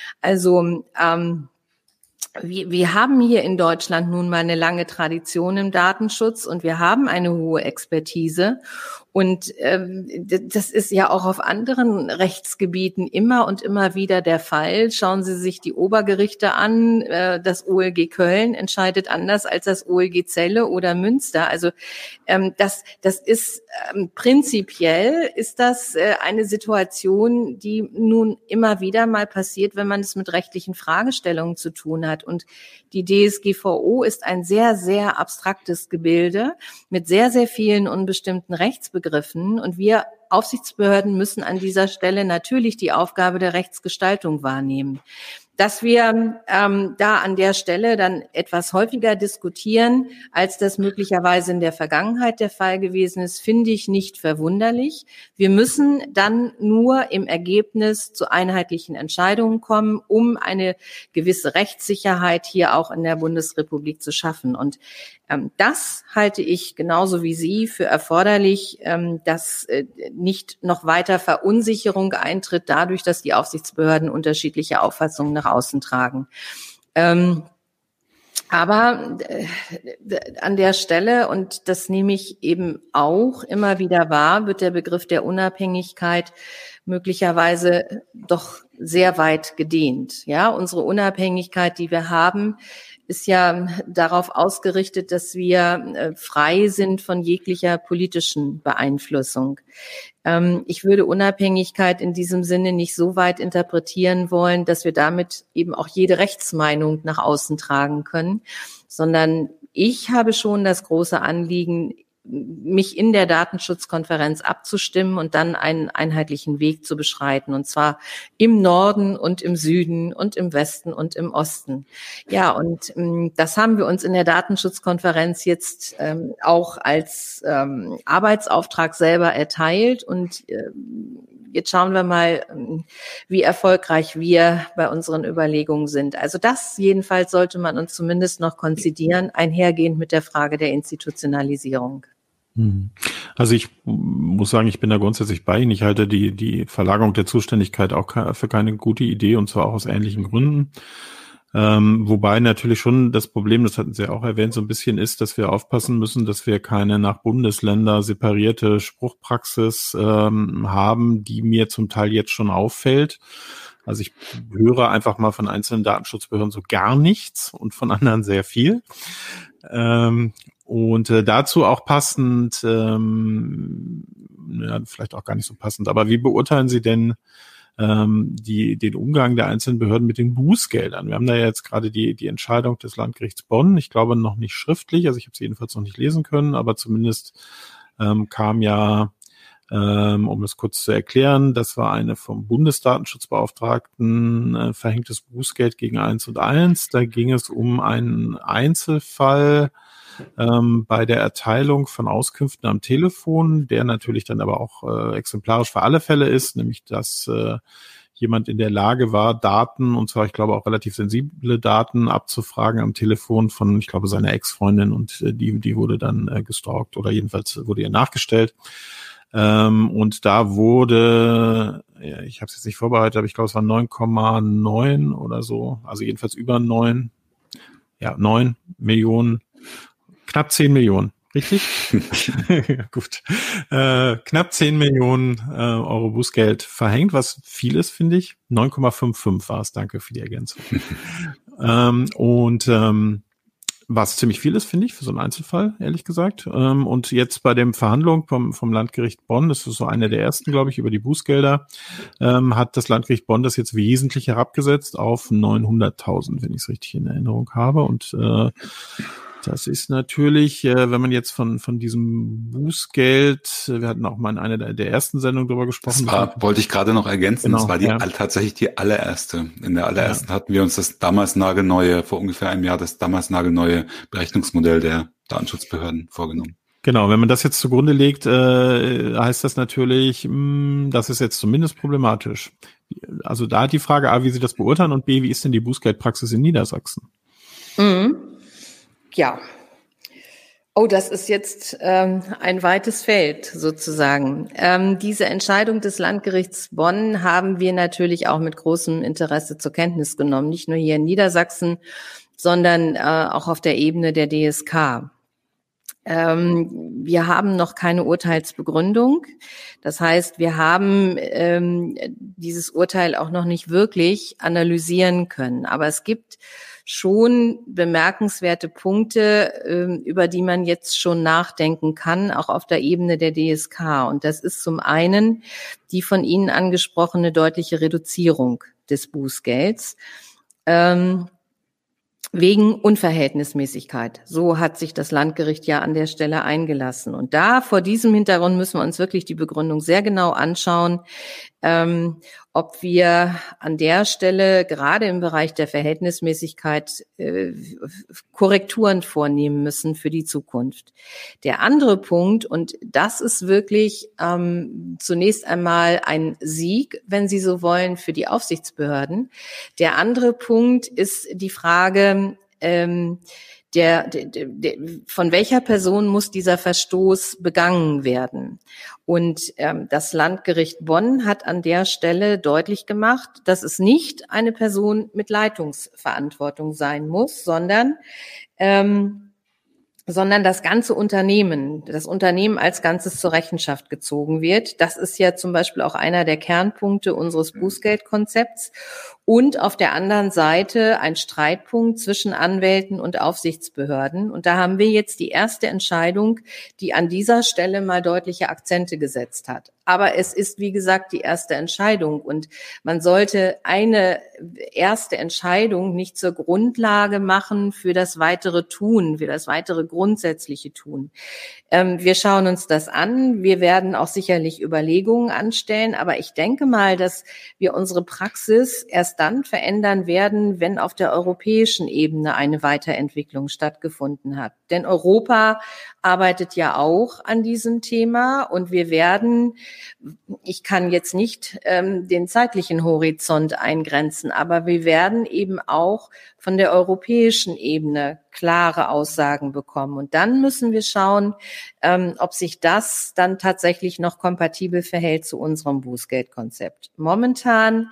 Wir haben hier in Deutschland nun mal eine lange Tradition im Datenschutz und wir haben eine hohe Expertise. Und das ist ja auch auf anderen Rechtsgebieten immer und immer wieder der Fall. Schauen Sie sich die Obergerichte an. Das OLG Köln entscheidet anders als das OLG Celle oder Münster. Also das ist prinzipiell ist das eine Situation, die nun immer wieder mal passiert, wenn man es mit rechtlichen Fragestellungen zu tun hat. Und die DSGVO ist ein sehr, sehr abstraktes Gebilde mit sehr, sehr vielen unbestimmten Rechtsbegriffen. Und wir Aufsichtsbehörden müssen an dieser Stelle natürlich die Aufgabe der Rechtsgestaltung wahrnehmen. Dass wir da an der Stelle dann etwas häufiger diskutieren, als das möglicherweise in der Vergangenheit der Fall gewesen ist, finde ich nicht verwunderlich. Wir müssen dann nur im Ergebnis zu einheitlichen Entscheidungen kommen, um eine gewisse Rechtssicherheit hier auch in der Bundesrepublik zu schaffen. Und das halte ich genauso wie Sie für erforderlich, dass nicht noch weiter Verunsicherung eintritt dadurch, dass die Aufsichtsbehörden unterschiedliche Auffassungen nach außen tragen. Aber an der Stelle, und das nehme ich eben auch immer wieder wahr, wird der Begriff der Unabhängigkeit möglicherweise doch sehr weit gedehnt. Ja, unsere Unabhängigkeit, die wir haben, ist ja darauf ausgerichtet, dass wir frei sind von jeglicher politischen Beeinflussung. Ich würde Unabhängigkeit in diesem Sinne nicht so weit interpretieren wollen, dass wir damit eben auch jede Rechtsmeinung nach außen tragen können, sondern ich habe schon das große Anliegen, mich in der Datenschutzkonferenz abzustimmen und dann einen einheitlichen Weg zu beschreiten, und zwar im Norden und im Süden und im Westen und im Osten. Ja, und das haben wir uns in der Datenschutzkonferenz jetzt auch als Arbeitsauftrag selber erteilt, und jetzt schauen wir mal, wie erfolgreich wir bei unseren Überlegungen sind. Also das jedenfalls sollte man uns zumindest noch konzidieren, einhergehend mit der Frage der Institutionalisierung. Also ich muss sagen, ich bin da grundsätzlich bei Ihnen. Ich halte die Verlagerung der Zuständigkeit auch für keine gute Idee, und zwar auch aus ähnlichen Gründen. Wobei natürlich schon das Problem, das hatten Sie ja auch erwähnt, so ein bisschen ist, dass wir aufpassen müssen, dass wir keine nach Bundesländer separierte Spruchpraxis haben, die mir zum Teil jetzt schon auffällt. Also ich höre einfach mal von einzelnen Datenschutzbehörden so gar nichts und von anderen sehr viel. Und dazu auch passend, ja, vielleicht auch gar nicht so passend, aber wie beurteilen Sie denn den Umgang der einzelnen Behörden mit den Bußgeldern? Wir haben da ja jetzt gerade die Entscheidung des Landgerichts Bonn, ich glaube noch nicht schriftlich, also ich habe es jedenfalls noch nicht lesen können, aber zumindest kam ja, um es kurz zu erklären, das war eine vom Bundesdatenschutzbeauftragten verhängtes Bußgeld gegen 1&1. Da ging es um einen Einzelfall bei der Erteilung von Auskünften am Telefon, der natürlich dann aber auch exemplarisch für alle Fälle ist, nämlich dass jemand in der Lage war, Daten, und zwar ich glaube auch relativ sensible Daten abzufragen am Telefon von, ich glaube, seiner Ex-Freundin, und die wurde dann gestalkt oder jedenfalls wurde ihr nachgestellt. Und da wurde, ja, ich habe es jetzt nicht vorbereitet, aber ich glaube, es waren 9,9 oder so, also jedenfalls über 9 Millionen, knapp 10 Millionen, richtig? Ja, gut. Knapp 10 Millionen Euro Bußgeld verhängt, was viel ist, finde ich. 9,55 war es, danke für die Ergänzung. Was ziemlich viel ist, finde ich, für so einen Einzelfall, ehrlich gesagt. Und jetzt bei den Verhandlungen vom Landgericht Bonn, das ist so eine der ersten, glaube ich, über die Bußgelder, hat das Landgericht Bonn das jetzt wesentlich herabgesetzt auf 900.000, wenn ich es richtig in Erinnerung habe. Und das ist natürlich, wenn man jetzt von diesem Bußgeld, wir hatten auch mal in einer der ersten Sendungen darüber gesprochen. Das wollte ich gerade noch ergänzen, genau, das war tatsächlich die allererste. In der allerersten hatten wir uns vor ungefähr einem Jahr, das damals nagelneue Berechnungsmodell der Datenschutzbehörden vorgenommen. Genau, wenn man das jetzt zugrunde legt, heißt das natürlich, das ist jetzt zumindest problematisch. Also da die Frage A, wie Sie das beurteilen, und B, wie ist denn die Bußgeldpraxis in Niedersachsen? Ja. Oh, das ist jetzt ein weites Feld sozusagen. Diese Entscheidung des Landgerichts Bonn haben wir natürlich auch mit großem Interesse zur Kenntnis genommen, nicht nur hier in Niedersachsen, sondern auch auf der Ebene der DSK. Wir haben noch keine Urteilsbegründung. Das heißt, wir haben dieses Urteil auch noch nicht wirklich analysieren können. Aber es gibt schon bemerkenswerte Punkte, über die man jetzt schon nachdenken kann, auch auf der Ebene der DSK. Und das ist zum einen die von Ihnen angesprochene deutliche Reduzierung des Bußgelds. Wegen Unverhältnismäßigkeit. So hat sich das Landgericht ja an der Stelle eingelassen. Und vor diesem Hintergrund müssen wir uns wirklich die Begründung sehr genau anschauen, ob wir an der Stelle gerade im Bereich der Verhältnismäßigkeit Korrekturen vornehmen müssen für die Zukunft. Der andere Punkt, und das ist wirklich zunächst einmal ein Sieg, wenn Sie so wollen, für die Aufsichtsbehörden. Der andere Punkt ist die Frage, von welcher Person muss dieser Verstoß begangen werden? Und das Landgericht Bonn hat an der Stelle deutlich gemacht, dass es nicht eine Person mit Leitungsverantwortung sein muss, sondern sondern das ganze Unternehmen, das Unternehmen als Ganzes zur Rechenschaft gezogen wird. Das ist ja zum Beispiel auch einer der Kernpunkte unseres Bußgeldkonzepts. Und auf der anderen Seite ein Streitpunkt zwischen Anwälten und Aufsichtsbehörden. Und da haben wir jetzt die erste Entscheidung, die an dieser Stelle mal deutliche Akzente gesetzt hat. Aber es ist, wie gesagt, die erste Entscheidung. Und man sollte eine erste Entscheidung nicht zur Grundlage machen für das weitere Tun, für das weitere grundsätzliche Tun. Wir schauen uns das an. Wir werden auch sicherlich Überlegungen anstellen. Aber ich denke mal, dass wir unsere Praxis erst dann verändern werden, wenn auf der europäischen Ebene eine Weiterentwicklung stattgefunden hat. Denn Europa arbeitet ja auch an diesem Thema und wir werden, ich kann jetzt nicht den zeitlichen Horizont eingrenzen, aber wir werden eben auch von der europäischen Ebene klare Aussagen bekommen. Und dann müssen wir schauen, ob sich das dann tatsächlich noch kompatibel verhält zu unserem Bußgeldkonzept. Momentan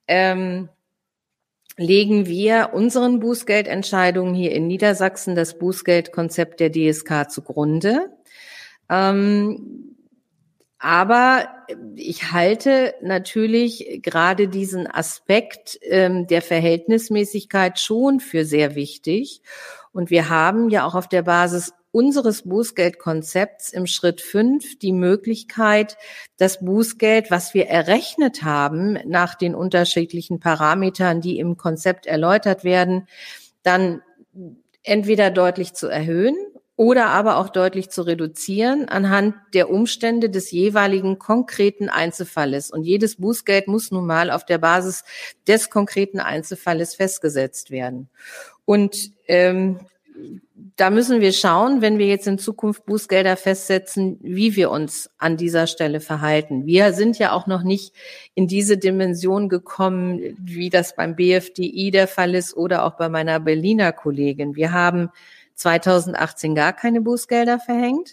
legen wir unseren Bußgeldentscheidungen hier in Niedersachsen das Bußgeldkonzept der DSK zugrunde. Aber ich halte natürlich gerade diesen Aspekt der Verhältnismäßigkeit schon für sehr wichtig. Und wir haben ja auch auf der Basis unseres Bußgeldkonzepts im Schritt 5 die Möglichkeit, das Bußgeld, was wir errechnet haben, nach den unterschiedlichen Parametern, die im Konzept erläutert werden, dann entweder deutlich zu erhöhen oder aber auch deutlich zu reduzieren anhand der Umstände des jeweiligen konkreten Einzelfalles. Und jedes Bußgeld muss nun mal auf der Basis des konkreten Einzelfalles festgesetzt werden. Und da müssen wir schauen, wenn wir jetzt in Zukunft Bußgelder festsetzen, wie wir uns an dieser Stelle verhalten. Wir sind ja auch noch nicht in diese Dimension gekommen, wie das beim BFDI der Fall ist oder auch bei meiner Berliner Kollegin. Wir haben 2018 gar keine Bußgelder verhängt.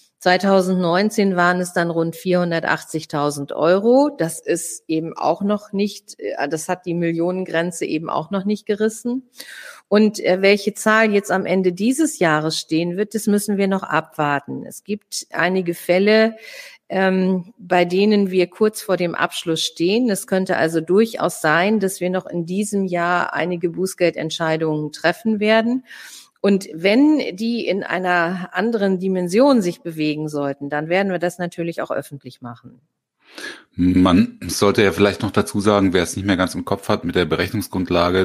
2019 waren es dann rund 480.000 Euro. Das ist eben auch noch nicht, das hat die Millionengrenze eben auch noch nicht gerissen. Und welche Zahl jetzt am Ende dieses Jahres stehen wird, das müssen wir noch abwarten. Es gibt einige Fälle, bei denen wir kurz vor dem Abschluss stehen. Es könnte also durchaus sein, dass wir noch in diesem Jahr einige Bußgeldentscheidungen treffen werden. Und wenn die in einer anderen Dimension sich bewegen sollten, dann werden wir das natürlich auch öffentlich machen. Man sollte ja vielleicht noch dazu sagen, wer es nicht mehr ganz im Kopf hat mit der Berechnungsgrundlage,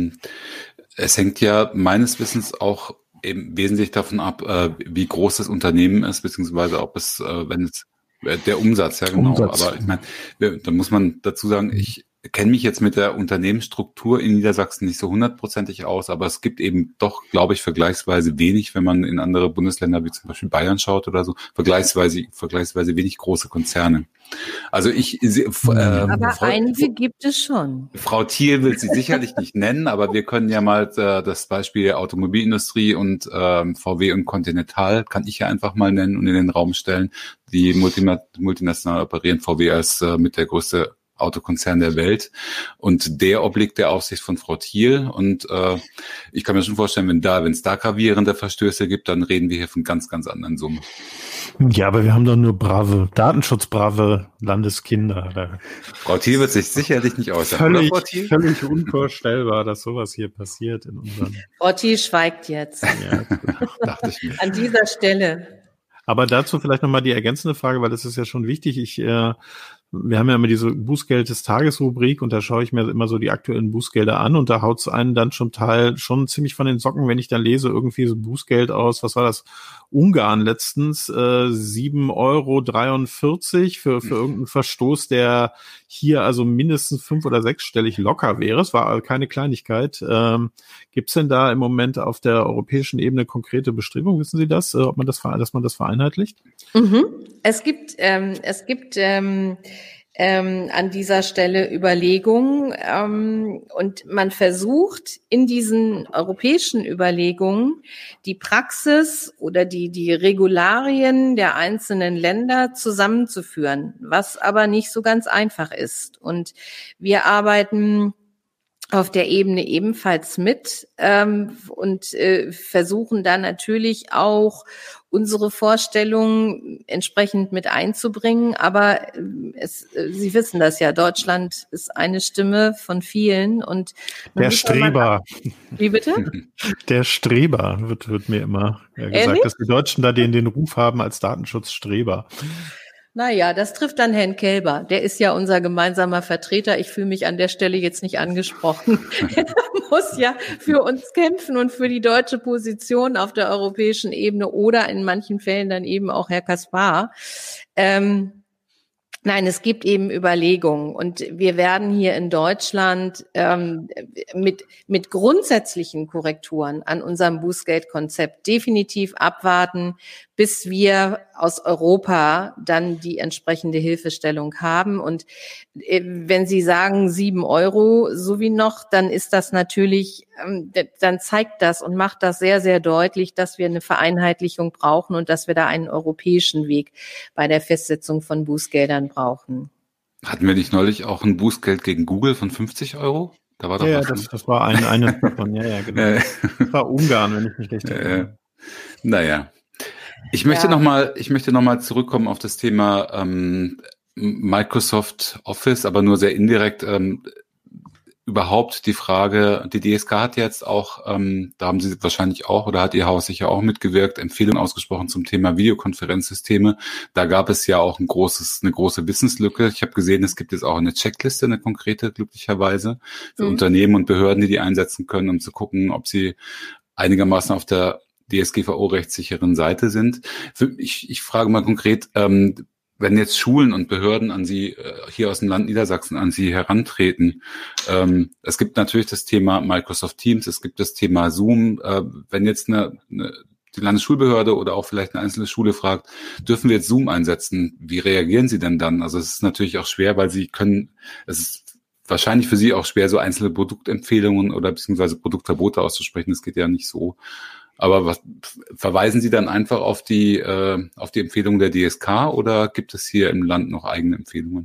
es hängt ja meines Wissens auch eben wesentlich davon ab, wie groß das Unternehmen ist, beziehungsweise ob es, wenn es der Umsatz, ja genau. Umsatz. Aber ich meine, da muss man dazu sagen, ich kenne mich jetzt mit der Unternehmensstruktur in Niedersachsen nicht so 100%ig aus, aber es gibt eben doch, glaube ich, vergleichsweise wenig, wenn man in andere Bundesländer wie zum Beispiel Bayern schaut oder so, vergleichsweise wenig große Konzerne. Also aber einige gibt es schon. Frau Thiel will sie sicherlich nicht nennen, aber wir können ja mal das Beispiel Automobilindustrie und VW und Continental kann ich ja einfach mal nennen und in den Raum stellen, die multinational operieren. VW als mit der größte Autokonzern der Welt und der obliegt der Aufsicht von Frau Thiel und ich kann mir schon vorstellen, wenn es da gravierende Verstöße gibt, dann reden wir hier von ganz, ganz anderen Summen. Ja, aber wir haben doch nur datenschutzbrave Landeskinder. Frau Thiel wird sich sicherlich nicht äußern. Völlig unvorstellbar, dass sowas hier passiert in unserem. Frau Thiel schweigt jetzt. Ja, dachte ich mir. An dieser Stelle. Aber dazu vielleicht nochmal die ergänzende Frage, weil das ist ja schon wichtig. Wir haben ja immer diese Bußgeld des Tages-Rubrik und da schaue ich mir immer so die aktuellen Bußgelder an und da haut es einen dann schon ziemlich von den Socken, wenn ich dann lese, irgendwie so Bußgeld aus, was war das? Ungarn letztens, 7,43 € für irgendeinen Verstoß, der hier also mindestens 5- oder 6-stellig locker wäre. Es war keine Kleinigkeit. Gibt's denn da im Moment auf der europäischen Ebene konkrete Bestrebungen? Wissen Sie das, dass man das vereinheitlicht? Mhm. Es gibt an dieser Stelle Überlegungen und man versucht in diesen europäischen Überlegungen die Praxis oder die Regularien der einzelnen Länder zusammenzuführen, was aber nicht so ganz einfach ist. Und wir arbeiten auf der Ebene ebenfalls mit und versuchen dann natürlich auch unsere Vorstellungen entsprechend mit einzubringen. Aber Sie wissen das ja, Deutschland ist eine Stimme von vielen. Und der Streber. Wie bitte? Der Streber wird mir immer gesagt, dass die Deutschen da den Ruf haben als Datenschutzstreber. Naja, das trifft dann Herrn Kelber. Der ist ja unser gemeinsamer Vertreter. Ich fühle mich an der Stelle jetzt nicht angesprochen. Er muss ja für uns kämpfen und für die deutsche Position auf der europäischen Ebene oder in manchen Fällen dann eben auch Herr Caspar. Nein, es gibt eben Überlegungen und wir werden hier in Deutschland mit grundsätzlichen Korrekturen an unserem Bußgeldkonzept definitiv abwarten, bis wir aus Europa dann die entsprechende Hilfestellung haben. Und wenn Sie sagen 7 Euro so wie noch, dann ist das natürlich, dann zeigt das und macht das sehr, sehr deutlich, dass wir eine Vereinheitlichung brauchen und dass wir da einen europäischen Weg bei der Festsetzung von Bußgeldern brauchen. Hatten wir nicht neulich auch ein Bußgeld gegen Google von 50 Euro? Da war doch das war eine davon. Ja, genau. Das war Ungarn, wenn ich mich recht erinnere. Naja. Ich möchte noch mal zurückkommen auf das Thema Microsoft Office, aber nur sehr indirekt. Überhaupt die Frage, die DSK hat jetzt auch, da haben Sie wahrscheinlich auch oder hat Ihr Haus sicher auch mitgewirkt, Empfehlungen ausgesprochen zum Thema Videokonferenzsysteme. Da gab es ja auch eine große Wissenslücke. Ich habe gesehen, es gibt jetzt auch eine Checkliste, eine konkrete, glücklicherweise, für Unternehmen und Behörden, die einsetzen können, um zu gucken, ob sie einigermaßen auf der DSGVO-rechtssicheren Seite sind. Ich frage mal konkret, wenn jetzt Schulen und Behörden an Sie, hier aus dem Land Niedersachsen, an Sie herantreten, es gibt natürlich das Thema Microsoft Teams, es gibt das Thema Zoom. Wenn jetzt die Landesschulbehörde oder auch vielleicht eine einzelne Schule fragt, dürfen wir jetzt Zoom einsetzen? Wie reagieren Sie denn dann? Also es ist natürlich auch schwer, weil es ist wahrscheinlich für Sie auch schwer, so einzelne Produktempfehlungen oder beziehungsweise Produktverbote auszusprechen. Das geht ja nicht so. Aber verweisen Sie dann einfach auf die Empfehlung der DSK oder gibt es hier im Land noch eigene Empfehlungen?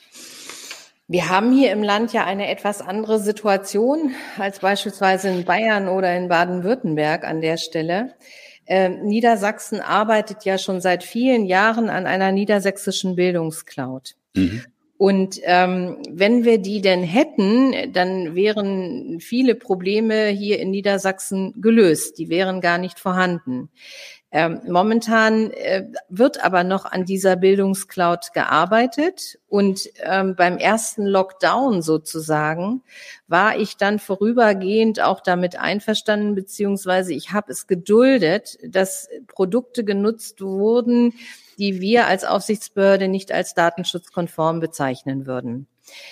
Wir haben hier im Land ja eine etwas andere Situation als beispielsweise in Bayern oder in Baden-Württemberg an der Stelle. Niedersachsen arbeitet ja schon seit vielen Jahren an einer niedersächsischen Bildungscloud. Und wenn wir die denn hätten, dann wären viele Probleme hier in Niedersachsen gelöst. Die wären gar nicht vorhanden. Momentan wird aber noch an dieser Bildungscloud gearbeitet und beim ersten Lockdown sozusagen war ich dann vorübergehend auch damit einverstanden, beziehungsweise ich habe es geduldet, dass Produkte genutzt wurden, die wir als Aufsichtsbehörde nicht als datenschutzkonform bezeichnen würden.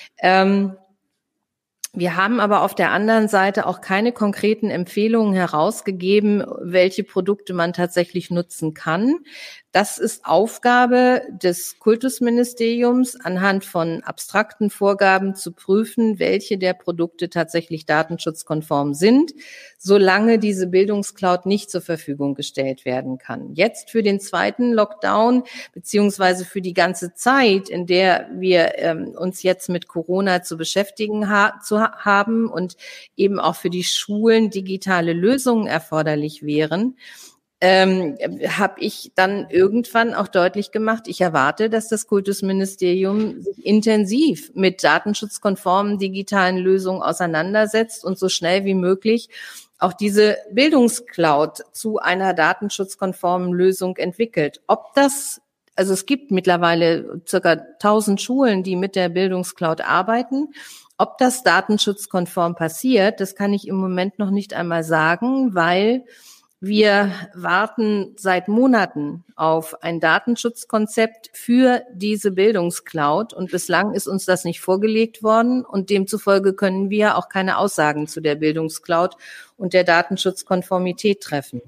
Wir haben aber auf der anderen Seite auch keine konkreten Empfehlungen herausgegeben, welche Produkte man tatsächlich nutzen kann. Das ist Aufgabe des Kultusministeriums, anhand von abstrakten Vorgaben zu prüfen, welche der Produkte tatsächlich datenschutzkonform sind, solange diese Bildungscloud nicht zur Verfügung gestellt werden kann. Jetzt für den zweiten Lockdown, beziehungsweise für die ganze Zeit, in der wir uns jetzt mit Corona zu beschäftigen haben und eben auch für die Schulen digitale Lösungen erforderlich wären, habe ich dann irgendwann auch deutlich gemacht, ich erwarte, dass das Kultusministerium sich intensiv mit datenschutzkonformen digitalen Lösungen auseinandersetzt und so schnell wie möglich auch diese Bildungscloud zu einer datenschutzkonformen Lösung entwickelt. Also es gibt mittlerweile circa 1000 Schulen, die mit der Bildungscloud arbeiten. Ob das datenschutzkonform passiert, das kann ich im Moment noch nicht einmal sagen, weil wir warten seit Monaten auf ein Datenschutzkonzept für diese Bildungscloud und bislang ist uns das nicht vorgelegt worden und demzufolge können wir auch keine Aussagen zu der Bildungscloud und der Datenschutzkonformität treffen.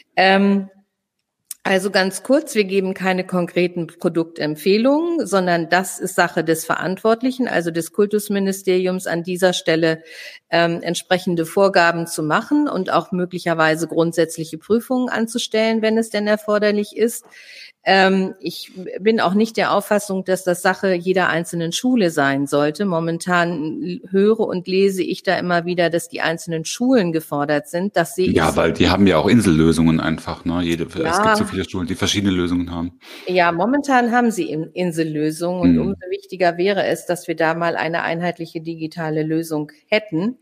Also ganz kurz, wir geben keine konkreten Produktempfehlungen, sondern das ist Sache des Verantwortlichen, also des Kultusministeriums, an dieser Stelle entsprechende Vorgaben zu machen und auch möglicherweise grundsätzliche Prüfungen anzustellen, wenn es denn erforderlich ist. Ich bin auch nicht der Auffassung, dass das Sache jeder einzelnen Schule sein sollte. Momentan höre und lese ich da immer wieder, dass die einzelnen Schulen gefordert sind. Das sehe ich. Ja, weil die haben ja auch Insellösungen einfach, ne? Es Ja. gibt so viele Schulen, die verschiedene Lösungen haben. Ja, momentan haben sie Insellösungen und umso wichtiger wäre es, dass wir da mal eine einheitliche digitale Lösung hätten.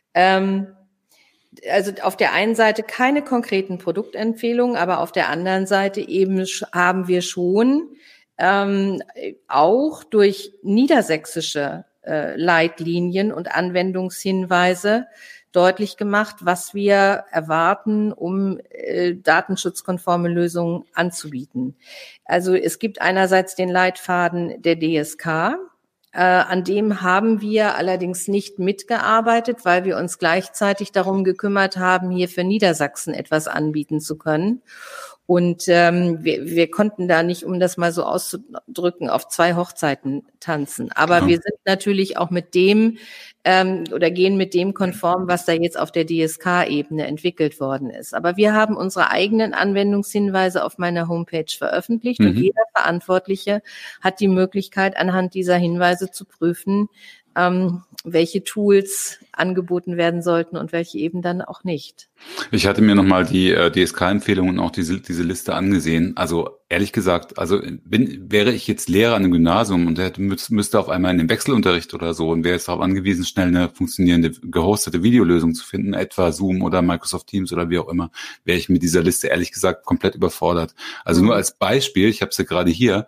Also auf der einen Seite keine konkreten Produktempfehlungen, aber auf der anderen Seite eben haben wir schon auch durch niedersächsische Leitlinien und Anwendungshinweise deutlich gemacht, was wir erwarten, um datenschutzkonforme Lösungen anzubieten. Also es gibt einerseits den Leitfaden der DSK, an dem haben wir allerdings nicht mitgearbeitet, weil wir uns gleichzeitig darum gekümmert haben, hier für Niedersachsen etwas anbieten zu können. Und wir konnten da nicht, um das mal so auszudrücken, auf 2 Hochzeiten tanzen. Aber wir sind natürlich auch mit dem oder gehen mit dem konform, was da jetzt auf der DSK-Ebene entwickelt worden ist. Aber wir haben unsere eigenen Anwendungshinweise auf meiner Homepage veröffentlicht und jeder Verantwortliche hat die Möglichkeit, anhand dieser Hinweise zu prüfen, welche Tools angeboten werden sollten und welche eben dann auch nicht. Ich hatte mir nochmal die DSK-Empfehlungen und auch diese Liste angesehen. Also ehrlich gesagt, wäre ich jetzt Lehrer an einem Gymnasium und müsste auf einmal in den Wechselunterricht oder so und wäre jetzt darauf angewiesen, schnell eine funktionierende, gehostete Videolösung zu finden, etwa Zoom oder Microsoft Teams oder wie auch immer, wäre ich mit dieser Liste ehrlich gesagt komplett überfordert. Also nur als Beispiel, ich habe es ja gerade hier,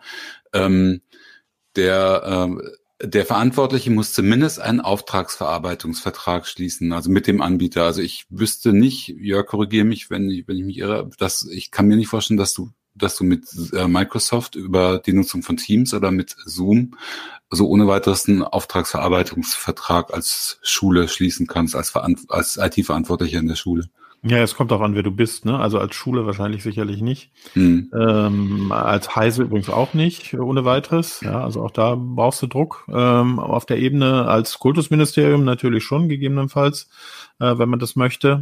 der Verantwortliche muss zumindest einen Auftragsverarbeitungsvertrag schließen, also mit dem Anbieter. Also ich wüsste nicht, Jörg, korrigiere mich, wenn ich mich irre, ich kann mir nicht vorstellen, dass du mit Microsoft über die Nutzung von Teams oder mit Zoom so ohne weiteres einen Auftragsverarbeitungsvertrag als Schule schließen kannst, als IT-Verantwortlicher in der Schule. Ja, es kommt auch an, wer du bist, ne? Also als Schule wahrscheinlich sicherlich nicht. Als Heise übrigens auch nicht, ohne weiteres. Ja, also auch da brauchst du Druck. Auf der Ebene als Kultusministerium natürlich schon, gegebenenfalls, wenn man das möchte.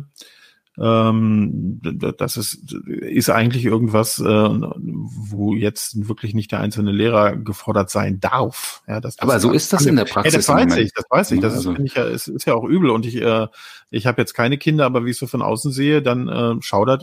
Das ist eigentlich irgendwas, wo jetzt wirklich nicht der einzelne Lehrer gefordert sein darf. Ja, aber so ist das in der Praxis. Ja, das weiß ich. Das ist ja auch übel. Und ich habe jetzt keine Kinder, aber wie ich so von außen sehe, dann schaudert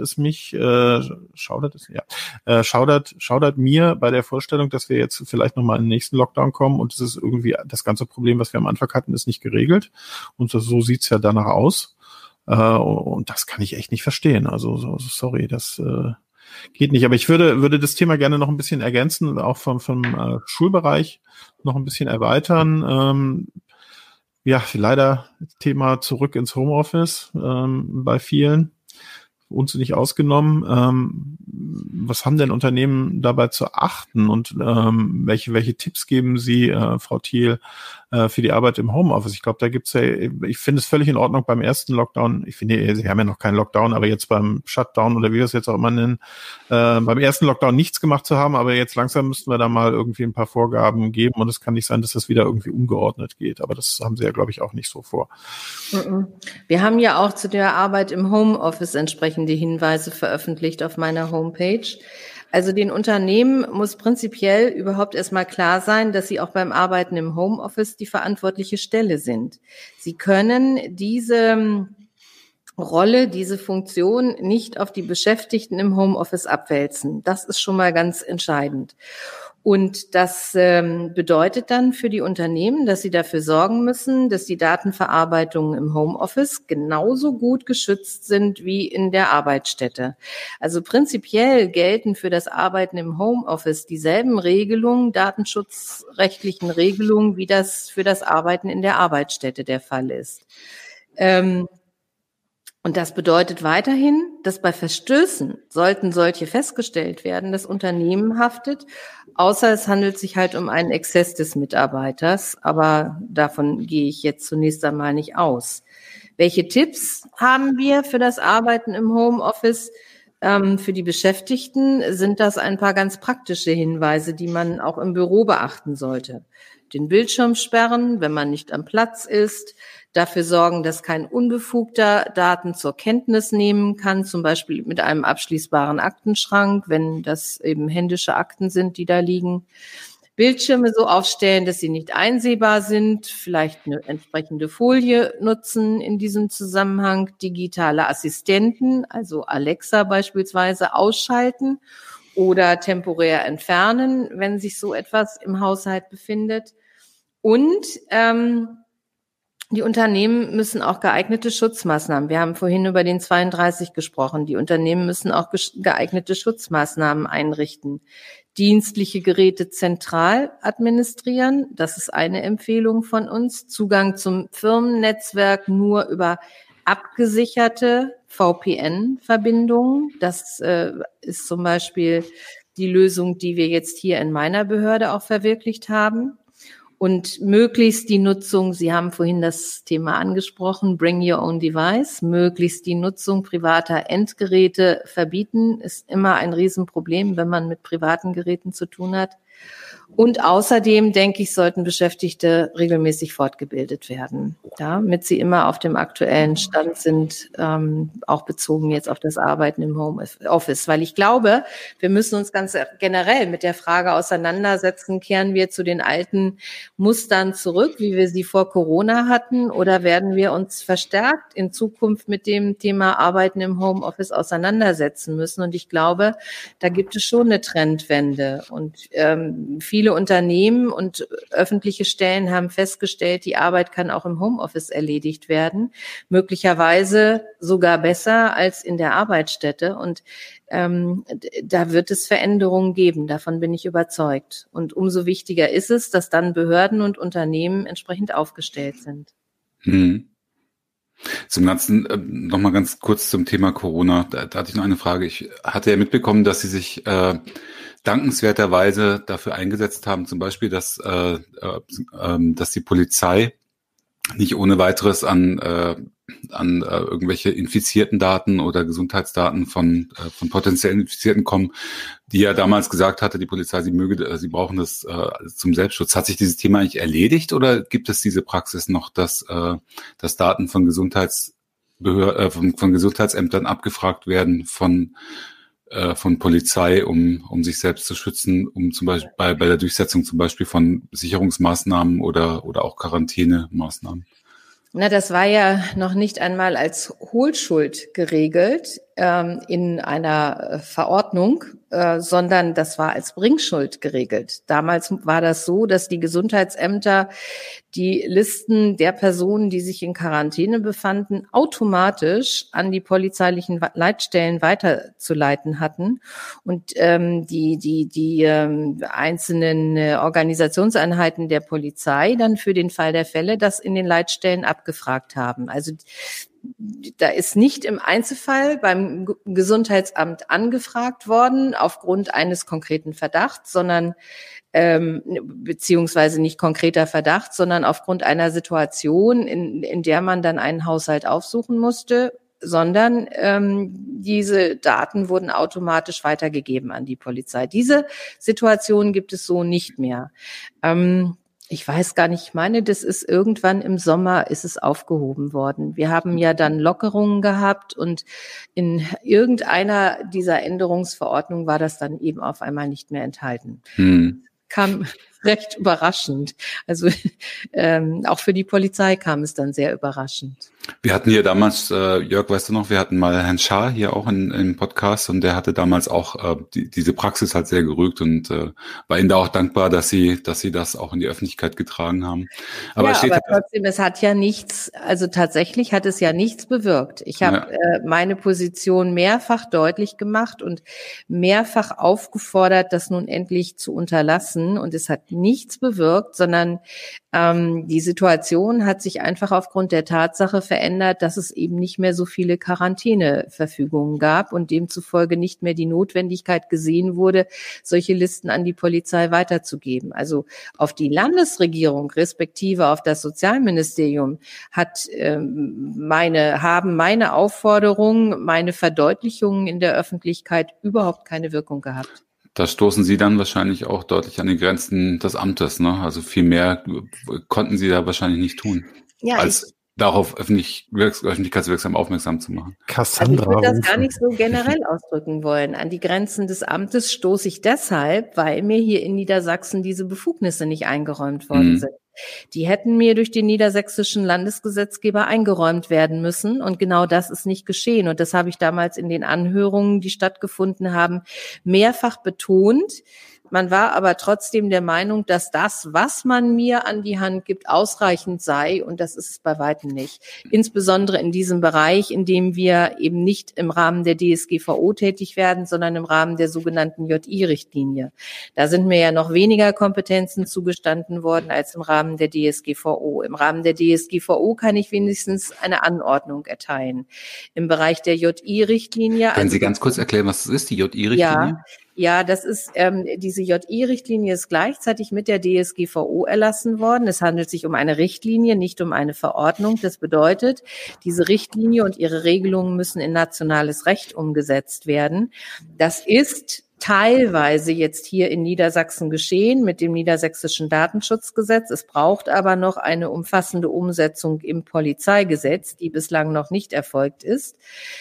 mir bei der Vorstellung, dass wir jetzt vielleicht nochmal in den nächsten Lockdown kommen und es ist irgendwie das ganze Problem, was wir am Anfang hatten, ist nicht geregelt. Und so sieht's ja danach aus. Und das kann ich echt nicht verstehen. Also sorry, das geht nicht. Aber ich würde das Thema gerne noch ein bisschen ergänzen, auch vom Schulbereich noch ein bisschen erweitern. Ja, leider Thema zurück ins Homeoffice bei vielen, uns nicht ausgenommen. Was haben denn Unternehmen dabei zu achten und welche Tipps geben Sie, Frau Thiel, für die Arbeit im Homeoffice? Ich glaube, da gibt's ja, ich finde es völlig in Ordnung beim ersten Lockdown. Ich finde, Sie haben ja noch keinen Lockdown, aber jetzt beim Shutdown oder wie wir es jetzt auch immer nennen, beim ersten Lockdown nichts gemacht zu haben, aber jetzt langsam müssten wir da mal irgendwie ein paar Vorgaben geben und es kann nicht sein, dass das wieder irgendwie ungeordnet geht. Aber das haben Sie ja, glaube ich, auch nicht so vor. Wir haben ja auch zu der Arbeit im Homeoffice entsprechende Hinweise veröffentlicht auf meiner Homepage. Also den Unternehmen muss prinzipiell überhaupt erstmal klar sein, dass sie auch beim Arbeiten im Homeoffice die verantwortliche Stelle sind. Sie können diese Rolle, diese Funktion nicht auf die Beschäftigten im Homeoffice abwälzen. Das ist schon mal ganz entscheidend. Und das bedeutet dann für die Unternehmen, dass sie dafür sorgen müssen, dass die Datenverarbeitungen im Homeoffice genauso gut geschützt sind wie in der Arbeitsstätte. Also prinzipiell gelten für das Arbeiten im Homeoffice dieselben Regelungen, datenschutzrechtlichen Regelungen, wie das für das Arbeiten in der Arbeitsstätte der Fall ist. Und das bedeutet weiterhin, dass bei Verstößen, sollten solche festgestellt werden, das Unternehmen haftet, außer es handelt sich halt um einen Exzess des Mitarbeiters. Aber davon gehe ich jetzt zunächst einmal nicht aus. Welche Tipps haben wir für das Arbeiten im Homeoffice? Für die Beschäftigten sind das ein paar ganz praktische Hinweise, die man auch im Büro beachten sollte. den Bildschirm sperren, wenn man nicht am Platz ist, dafür sorgen, dass kein Unbefugter Daten zur Kenntnis nehmen kann, zum Beispiel mit einem abschließbaren Aktenschrank, wenn das eben händische Akten sind, die da liegen. Bildschirme so aufstellen, dass sie nicht einsehbar sind, vielleicht eine entsprechende Folie nutzen in diesem Zusammenhang, digitale Assistenten, also Alexa beispielsweise, ausschalten oder temporär entfernen, wenn sich so etwas im Haushalt befindet. Und die Unternehmen müssen auch geeignete Schutzmaßnahmen, wir haben vorhin über den 32 gesprochen, die Unternehmen müssen auch geeignete Schutzmaßnahmen einrichten. Dienstliche Geräte zentral administrieren, das ist eine Empfehlung von uns. Zugang zum Firmennetzwerk nur über abgesicherte VPN-Verbindungen. Das ist zum Beispiel die Lösung, die wir jetzt hier in meiner Behörde auch verwirklicht haben. Und möglichst die Nutzung, Sie haben vorhin das Thema angesprochen, Bring Your Own Device, möglichst die Nutzung privater Endgeräte verbieten, ist immer ein Riesenproblem, wenn man mit privaten Geräten zu tun hat. Und außerdem, denke ich, sollten Beschäftigte regelmäßig fortgebildet werden, damit sie immer auf dem aktuellen Stand sind, auch bezogen jetzt auf das Arbeiten im Homeoffice. Weil ich glaube, wir müssen uns ganz generell mit der Frage auseinandersetzen, kehren wir zu den alten Mustern zurück, wie wir sie vor Corona hatten, oder werden wir uns verstärkt in Zukunft mit dem Thema Arbeiten im Homeoffice auseinandersetzen müssen? Und ich glaube, da gibt es schon eine Trendwende. Und viele Unternehmen und öffentliche Stellen haben festgestellt, die Arbeit kann auch im Homeoffice erledigt werden, möglicherweise sogar besser als in der Arbeitsstätte. Und da wird es Veränderungen geben, davon bin ich überzeugt. Und umso wichtiger ist es, dass dann Behörden und Unternehmen entsprechend aufgestellt sind. Zum Ganzen nochmal ganz kurz zum Thema Corona. Da hatte ich noch eine Frage. Ich hatte ja mitbekommen, dass Sie sich dankenswerterweise dafür eingesetzt haben, zum Beispiel, dass die Polizei nicht ohne weiteres an irgendwelche infizierten Daten oder Gesundheitsdaten von potenziellen Infizierten kommen, die ja damals gesagt hatte, die Polizei, sie brauchen das zum Selbstschutz. Hat sich dieses Thema eigentlich erledigt oder gibt es diese Praxis noch, dass Daten von von Gesundheitsämtern abgefragt werden von Polizei, um sich selbst zu schützen, um zum Beispiel bei der Durchsetzung zum Beispiel von Sicherungsmaßnahmen oder auch Quarantänemaßnahmen? Na, das war ja noch nicht einmal als Hohlschuld geregelt in einer Verordnung, sondern das war als Bringschuld geregelt. Damals war das so, dass die Gesundheitsämter die Listen der Personen, die sich in Quarantäne befanden, automatisch an die polizeilichen Leitstellen weiterzuleiten hatten und die einzelnen Organisationseinheiten der Polizei dann für den Fall der Fälle das in den Leitstellen abgefragt haben. Also da ist nicht im Einzelfall beim Gesundheitsamt angefragt worden aufgrund eines konkreten Verdachts, sondern beziehungsweise nicht konkreter Verdacht, sondern aufgrund einer Situation, in der man dann einen Haushalt aufsuchen musste, sondern diese Daten wurden automatisch weitergegeben an die Polizei. Diese Situation gibt es so nicht mehr. Ich weiß gar nicht, ich meine, das ist irgendwann im Sommer ist es aufgehoben worden. Wir haben ja dann Lockerungen gehabt und in irgendeiner dieser Änderungsverordnungen war das dann eben auf einmal nicht mehr enthalten. Kam recht überraschend. Also auch für die Polizei kam es dann sehr überraschend. Wir hatten hier damals, Jörg, weißt du noch, wir hatten mal Herrn Schaar hier auch im Podcast und der hatte damals auch diese Praxis halt sehr gerügt und war Ihnen da auch dankbar, dass Sie das auch in die Öffentlichkeit getragen haben. Aber trotzdem, es hat ja nichts, also tatsächlich hat es ja nichts bewirkt. Ich habe meine Position mehrfach deutlich gemacht und mehrfach aufgefordert, das nun endlich zu unterlassen und es hat nichts bewirkt, sondern die Situation hat sich einfach aufgrund der Tatsache verändert, dass es eben nicht mehr so viele Quarantäneverfügungen gab und demzufolge nicht mehr die Notwendigkeit gesehen wurde, solche Listen an die Polizei weiterzugeben. Also auf die Landesregierung respektive auf das Sozialministerium haben meine Aufforderungen, meine Verdeutlichungen in der Öffentlichkeit überhaupt keine Wirkung gehabt. Da stoßen Sie dann wahrscheinlich auch deutlich an die Grenzen des Amtes, ne? Also viel mehr konnten Sie da wahrscheinlich nicht tun, Ja, als darauf öffentlichkeitswirksam aufmerksam zu machen. Cassandra ich würde das rufen. gar nicht so generell ausdrücken wollen. An die Grenzen des Amtes stoße ich deshalb, weil mir hier in Niedersachsen diese Befugnisse nicht eingeräumt worden sind. Die hätten mir durch den niedersächsischen Landesgesetzgeber eingeräumt werden müssen. Und genau das ist nicht geschehen. Und das habe ich damals in den Anhörungen, die stattgefunden haben, mehrfach betont. Man war aber trotzdem der Meinung, dass das, was man mir an die Hand gibt, ausreichend sei. Und das ist es bei weitem nicht. Insbesondere in diesem Bereich, in dem wir eben nicht im Rahmen der DSGVO tätig werden, sondern im Rahmen der sogenannten JI-Richtlinie. Da sind mir ja noch weniger Kompetenzen zugestanden worden als im Rahmen der DSGVO. Im Rahmen der DSGVO kann ich wenigstens eine Anordnung erteilen. Im Bereich der JI-Richtlinie. Können Sie ganz kurz erklären, was das ist, die JI-Richtlinie? Ja, das ist diese JI-Richtlinie ist gleichzeitig mit der DSGVO erlassen worden. Es handelt sich um eine Richtlinie, nicht um eine Verordnung. Das bedeutet, diese Richtlinie und ihre Regelungen müssen in nationales Recht umgesetzt werden. Das ist teilweise jetzt hier in Niedersachsen geschehen mit dem niedersächsischen Datenschutzgesetz. Es braucht aber noch eine umfassende Umsetzung im Polizeigesetz, die bislang noch nicht erfolgt ist.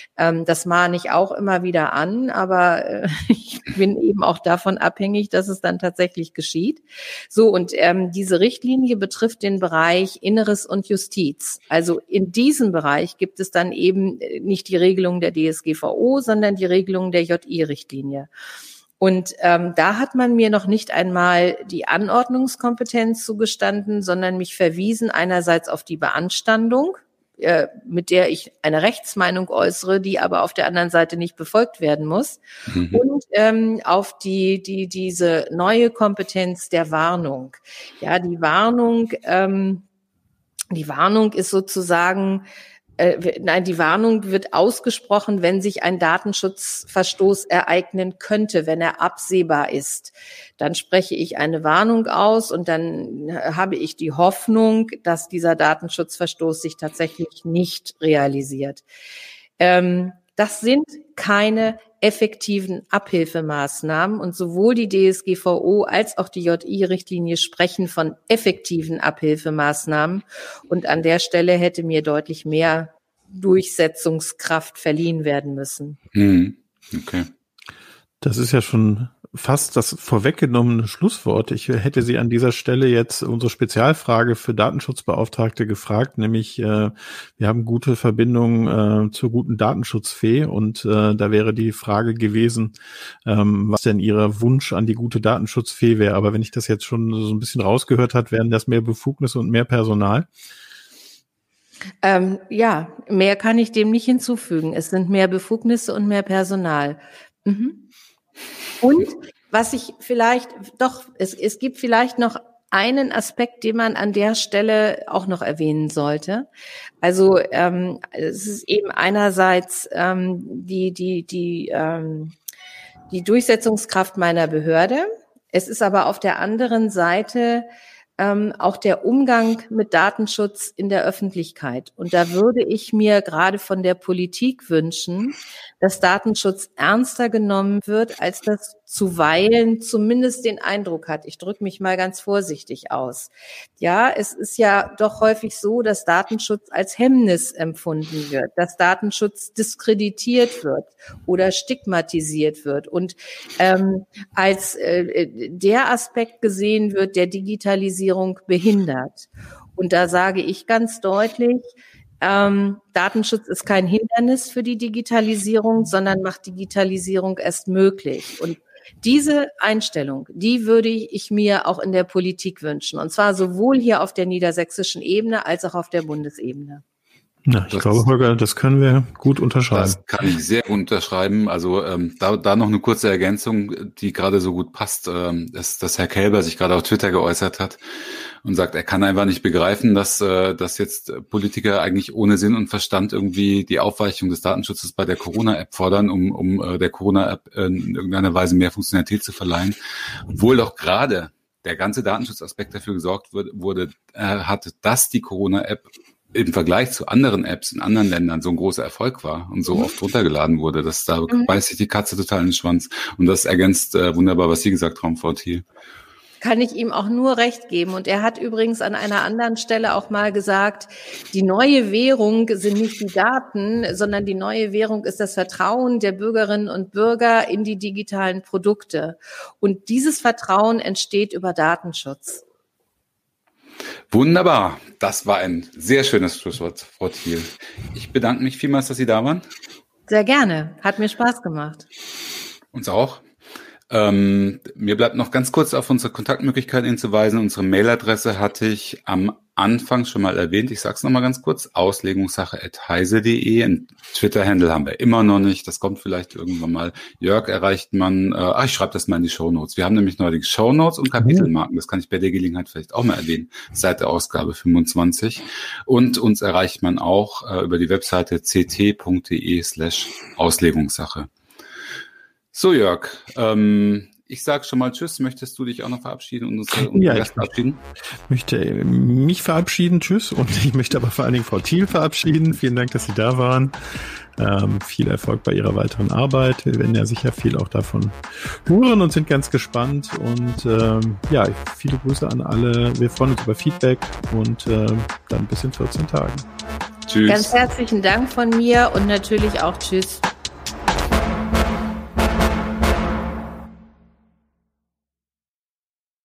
Das mahne ich auch immer wieder an, aber ich bin eben auch davon abhängig, dass es dann tatsächlich geschieht. So, und diese Richtlinie betrifft den Bereich Inneres und Justiz. Also in diesem Bereich gibt es dann eben nicht die Regelung der DSGVO, sondern die Regelung der JI-Richtlinie. Und da hat man mir noch nicht einmal die Anordnungskompetenz zugestanden, sondern mich verwiesen einerseits auf die Beanstandung, mit der ich eine Rechtsmeinung äußere, die aber auf der anderen Seite nicht befolgt werden muss, und auf diese neue Kompetenz der Warnung. Ja, die Warnung ist sozusagen die Warnung wird ausgesprochen, wenn sich ein Datenschutzverstoß ereignen könnte, wenn er absehbar ist. Dann spreche ich eine Warnung aus und dann habe ich die Hoffnung, dass dieser Datenschutzverstoß sich tatsächlich nicht realisiert. Das sind keine effektiven Abhilfemaßnahmen und sowohl die DSGVO als auch die JI-Richtlinie sprechen von effektiven Abhilfemaßnahmen und an der Stelle hätte mir deutlich mehr Durchsetzungskraft verliehen werden müssen. Okay. Das ist ja schon fast das vorweggenommene Schlusswort. Ich hätte Sie an dieser Stelle jetzt unsere Spezialfrage für Datenschutzbeauftragte gefragt, nämlich wir haben gute Verbindungen zur guten Datenschutzfee und da wäre die Frage gewesen, was denn Ihr Wunsch an die gute Datenschutzfee wäre. Aber wenn ich das jetzt schon so ein bisschen rausgehört habe, wären das mehr Befugnisse und mehr Personal? Ja, mehr kann ich dem nicht hinzufügen. Es sind mehr Befugnisse und mehr Personal. Und was ich vielleicht es gibt vielleicht noch einen Aspekt, den man an der Stelle auch noch erwähnen sollte. Also es ist eben einerseits die Durchsetzungskraft meiner Behörde. Es ist aber auf der anderen Seite auch der Umgang mit Datenschutz in der Öffentlichkeit. Und da würde ich mir gerade von der Politik wünschen, dass Datenschutz ernster genommen wird, als das zuweilen zumindest den Eindruck hat. Ich drücke mich mal ganz vorsichtig aus. Ja, es ist ja doch häufig so, dass Datenschutz als Hemmnis empfunden wird, dass Datenschutz diskreditiert wird oder stigmatisiert wird und als der Aspekt gesehen wird, der Digitalisierung behindert. Und da sage ich ganz deutlich, Datenschutz ist kein Hindernis für die Digitalisierung, sondern macht Digitalisierung erst möglich. Und diese Einstellung, die würde ich mir auch in der Politik wünschen. Und zwar sowohl hier auf der niedersächsischen Ebene als auch auf der Bundesebene. Ja, ich glaube, Holger, das können wir gut unterschreiben. Das kann ich sehr gut unterschreiben. Also da noch eine kurze Ergänzung, die gerade so gut passt, ist, dass Herr Kelber sich gerade auf Twitter geäußert hat und sagt, er kann einfach nicht begreifen, dass jetzt Politiker eigentlich ohne Sinn und Verstand irgendwie die Aufweichung des Datenschutzes bei der Corona-App fordern, um der Corona-App in irgendeiner Weise mehr Funktionalität zu verleihen, obwohl doch gerade der ganze Datenschutzaspekt dafür gesorgt wurde, dass die Corona-App im Vergleich zu anderen Apps in anderen Ländern so ein großer Erfolg war und so oft runtergeladen wurde, dass da beißt sich die Katze total in den Schwanz. Und das ergänzt wunderbar, was Sie gesagt haben, Frau Thiel. Kann ich ihm auch nur recht geben. Und er hat übrigens an einer anderen Stelle auch mal gesagt, die neue Währung sind nicht die Daten, sondern die neue Währung ist das Vertrauen der Bürgerinnen und Bürger in die digitalen Produkte. Und dieses Vertrauen entsteht über Datenschutz. Wunderbar. Das war ein sehr schönes Schlusswort, Frau Thiel. Ich bedanke mich vielmals, dass Sie da waren. Sehr gerne. Hat mir Spaß gemacht. Uns auch. Mir bleibt noch ganz kurz auf unsere Kontaktmöglichkeiten hinzuweisen. Unsere Mailadresse hatte ich am Anfang schon mal erwähnt. Ich sage es nochmal ganz kurz. Auslegungssache@heise.de. Ein Twitter-Handle haben wir immer noch nicht. Das kommt vielleicht irgendwann mal. Jörg erreicht man. Ich schreibe das mal in die Shownotes. Wir haben nämlich neulich Shownotes und Kapitelmarken. Das kann ich bei der Gelegenheit vielleicht auch mal erwähnen. Seit der Ausgabe 25. Und uns erreicht man auch über die Webseite ct.de/Auslegungssache. So, Jörg, ich sage schon mal Tschüss. Möchtest du dich auch noch verabschieden und uns verabschieden? Ich möchte mich verabschieden, Tschüss. Und ich möchte aber vor allen Dingen Frau Thiel verabschieden. Vielen Dank, dass Sie da waren. Viel Erfolg bei Ihrer weiteren Arbeit. Wir werden ja sicher viel auch davon hören und sind ganz gespannt. Und viele Grüße an alle. Wir freuen uns über Feedback und dann bis in 14 Tagen. Tschüss. Ganz herzlichen Dank von mir und natürlich auch Tschüss.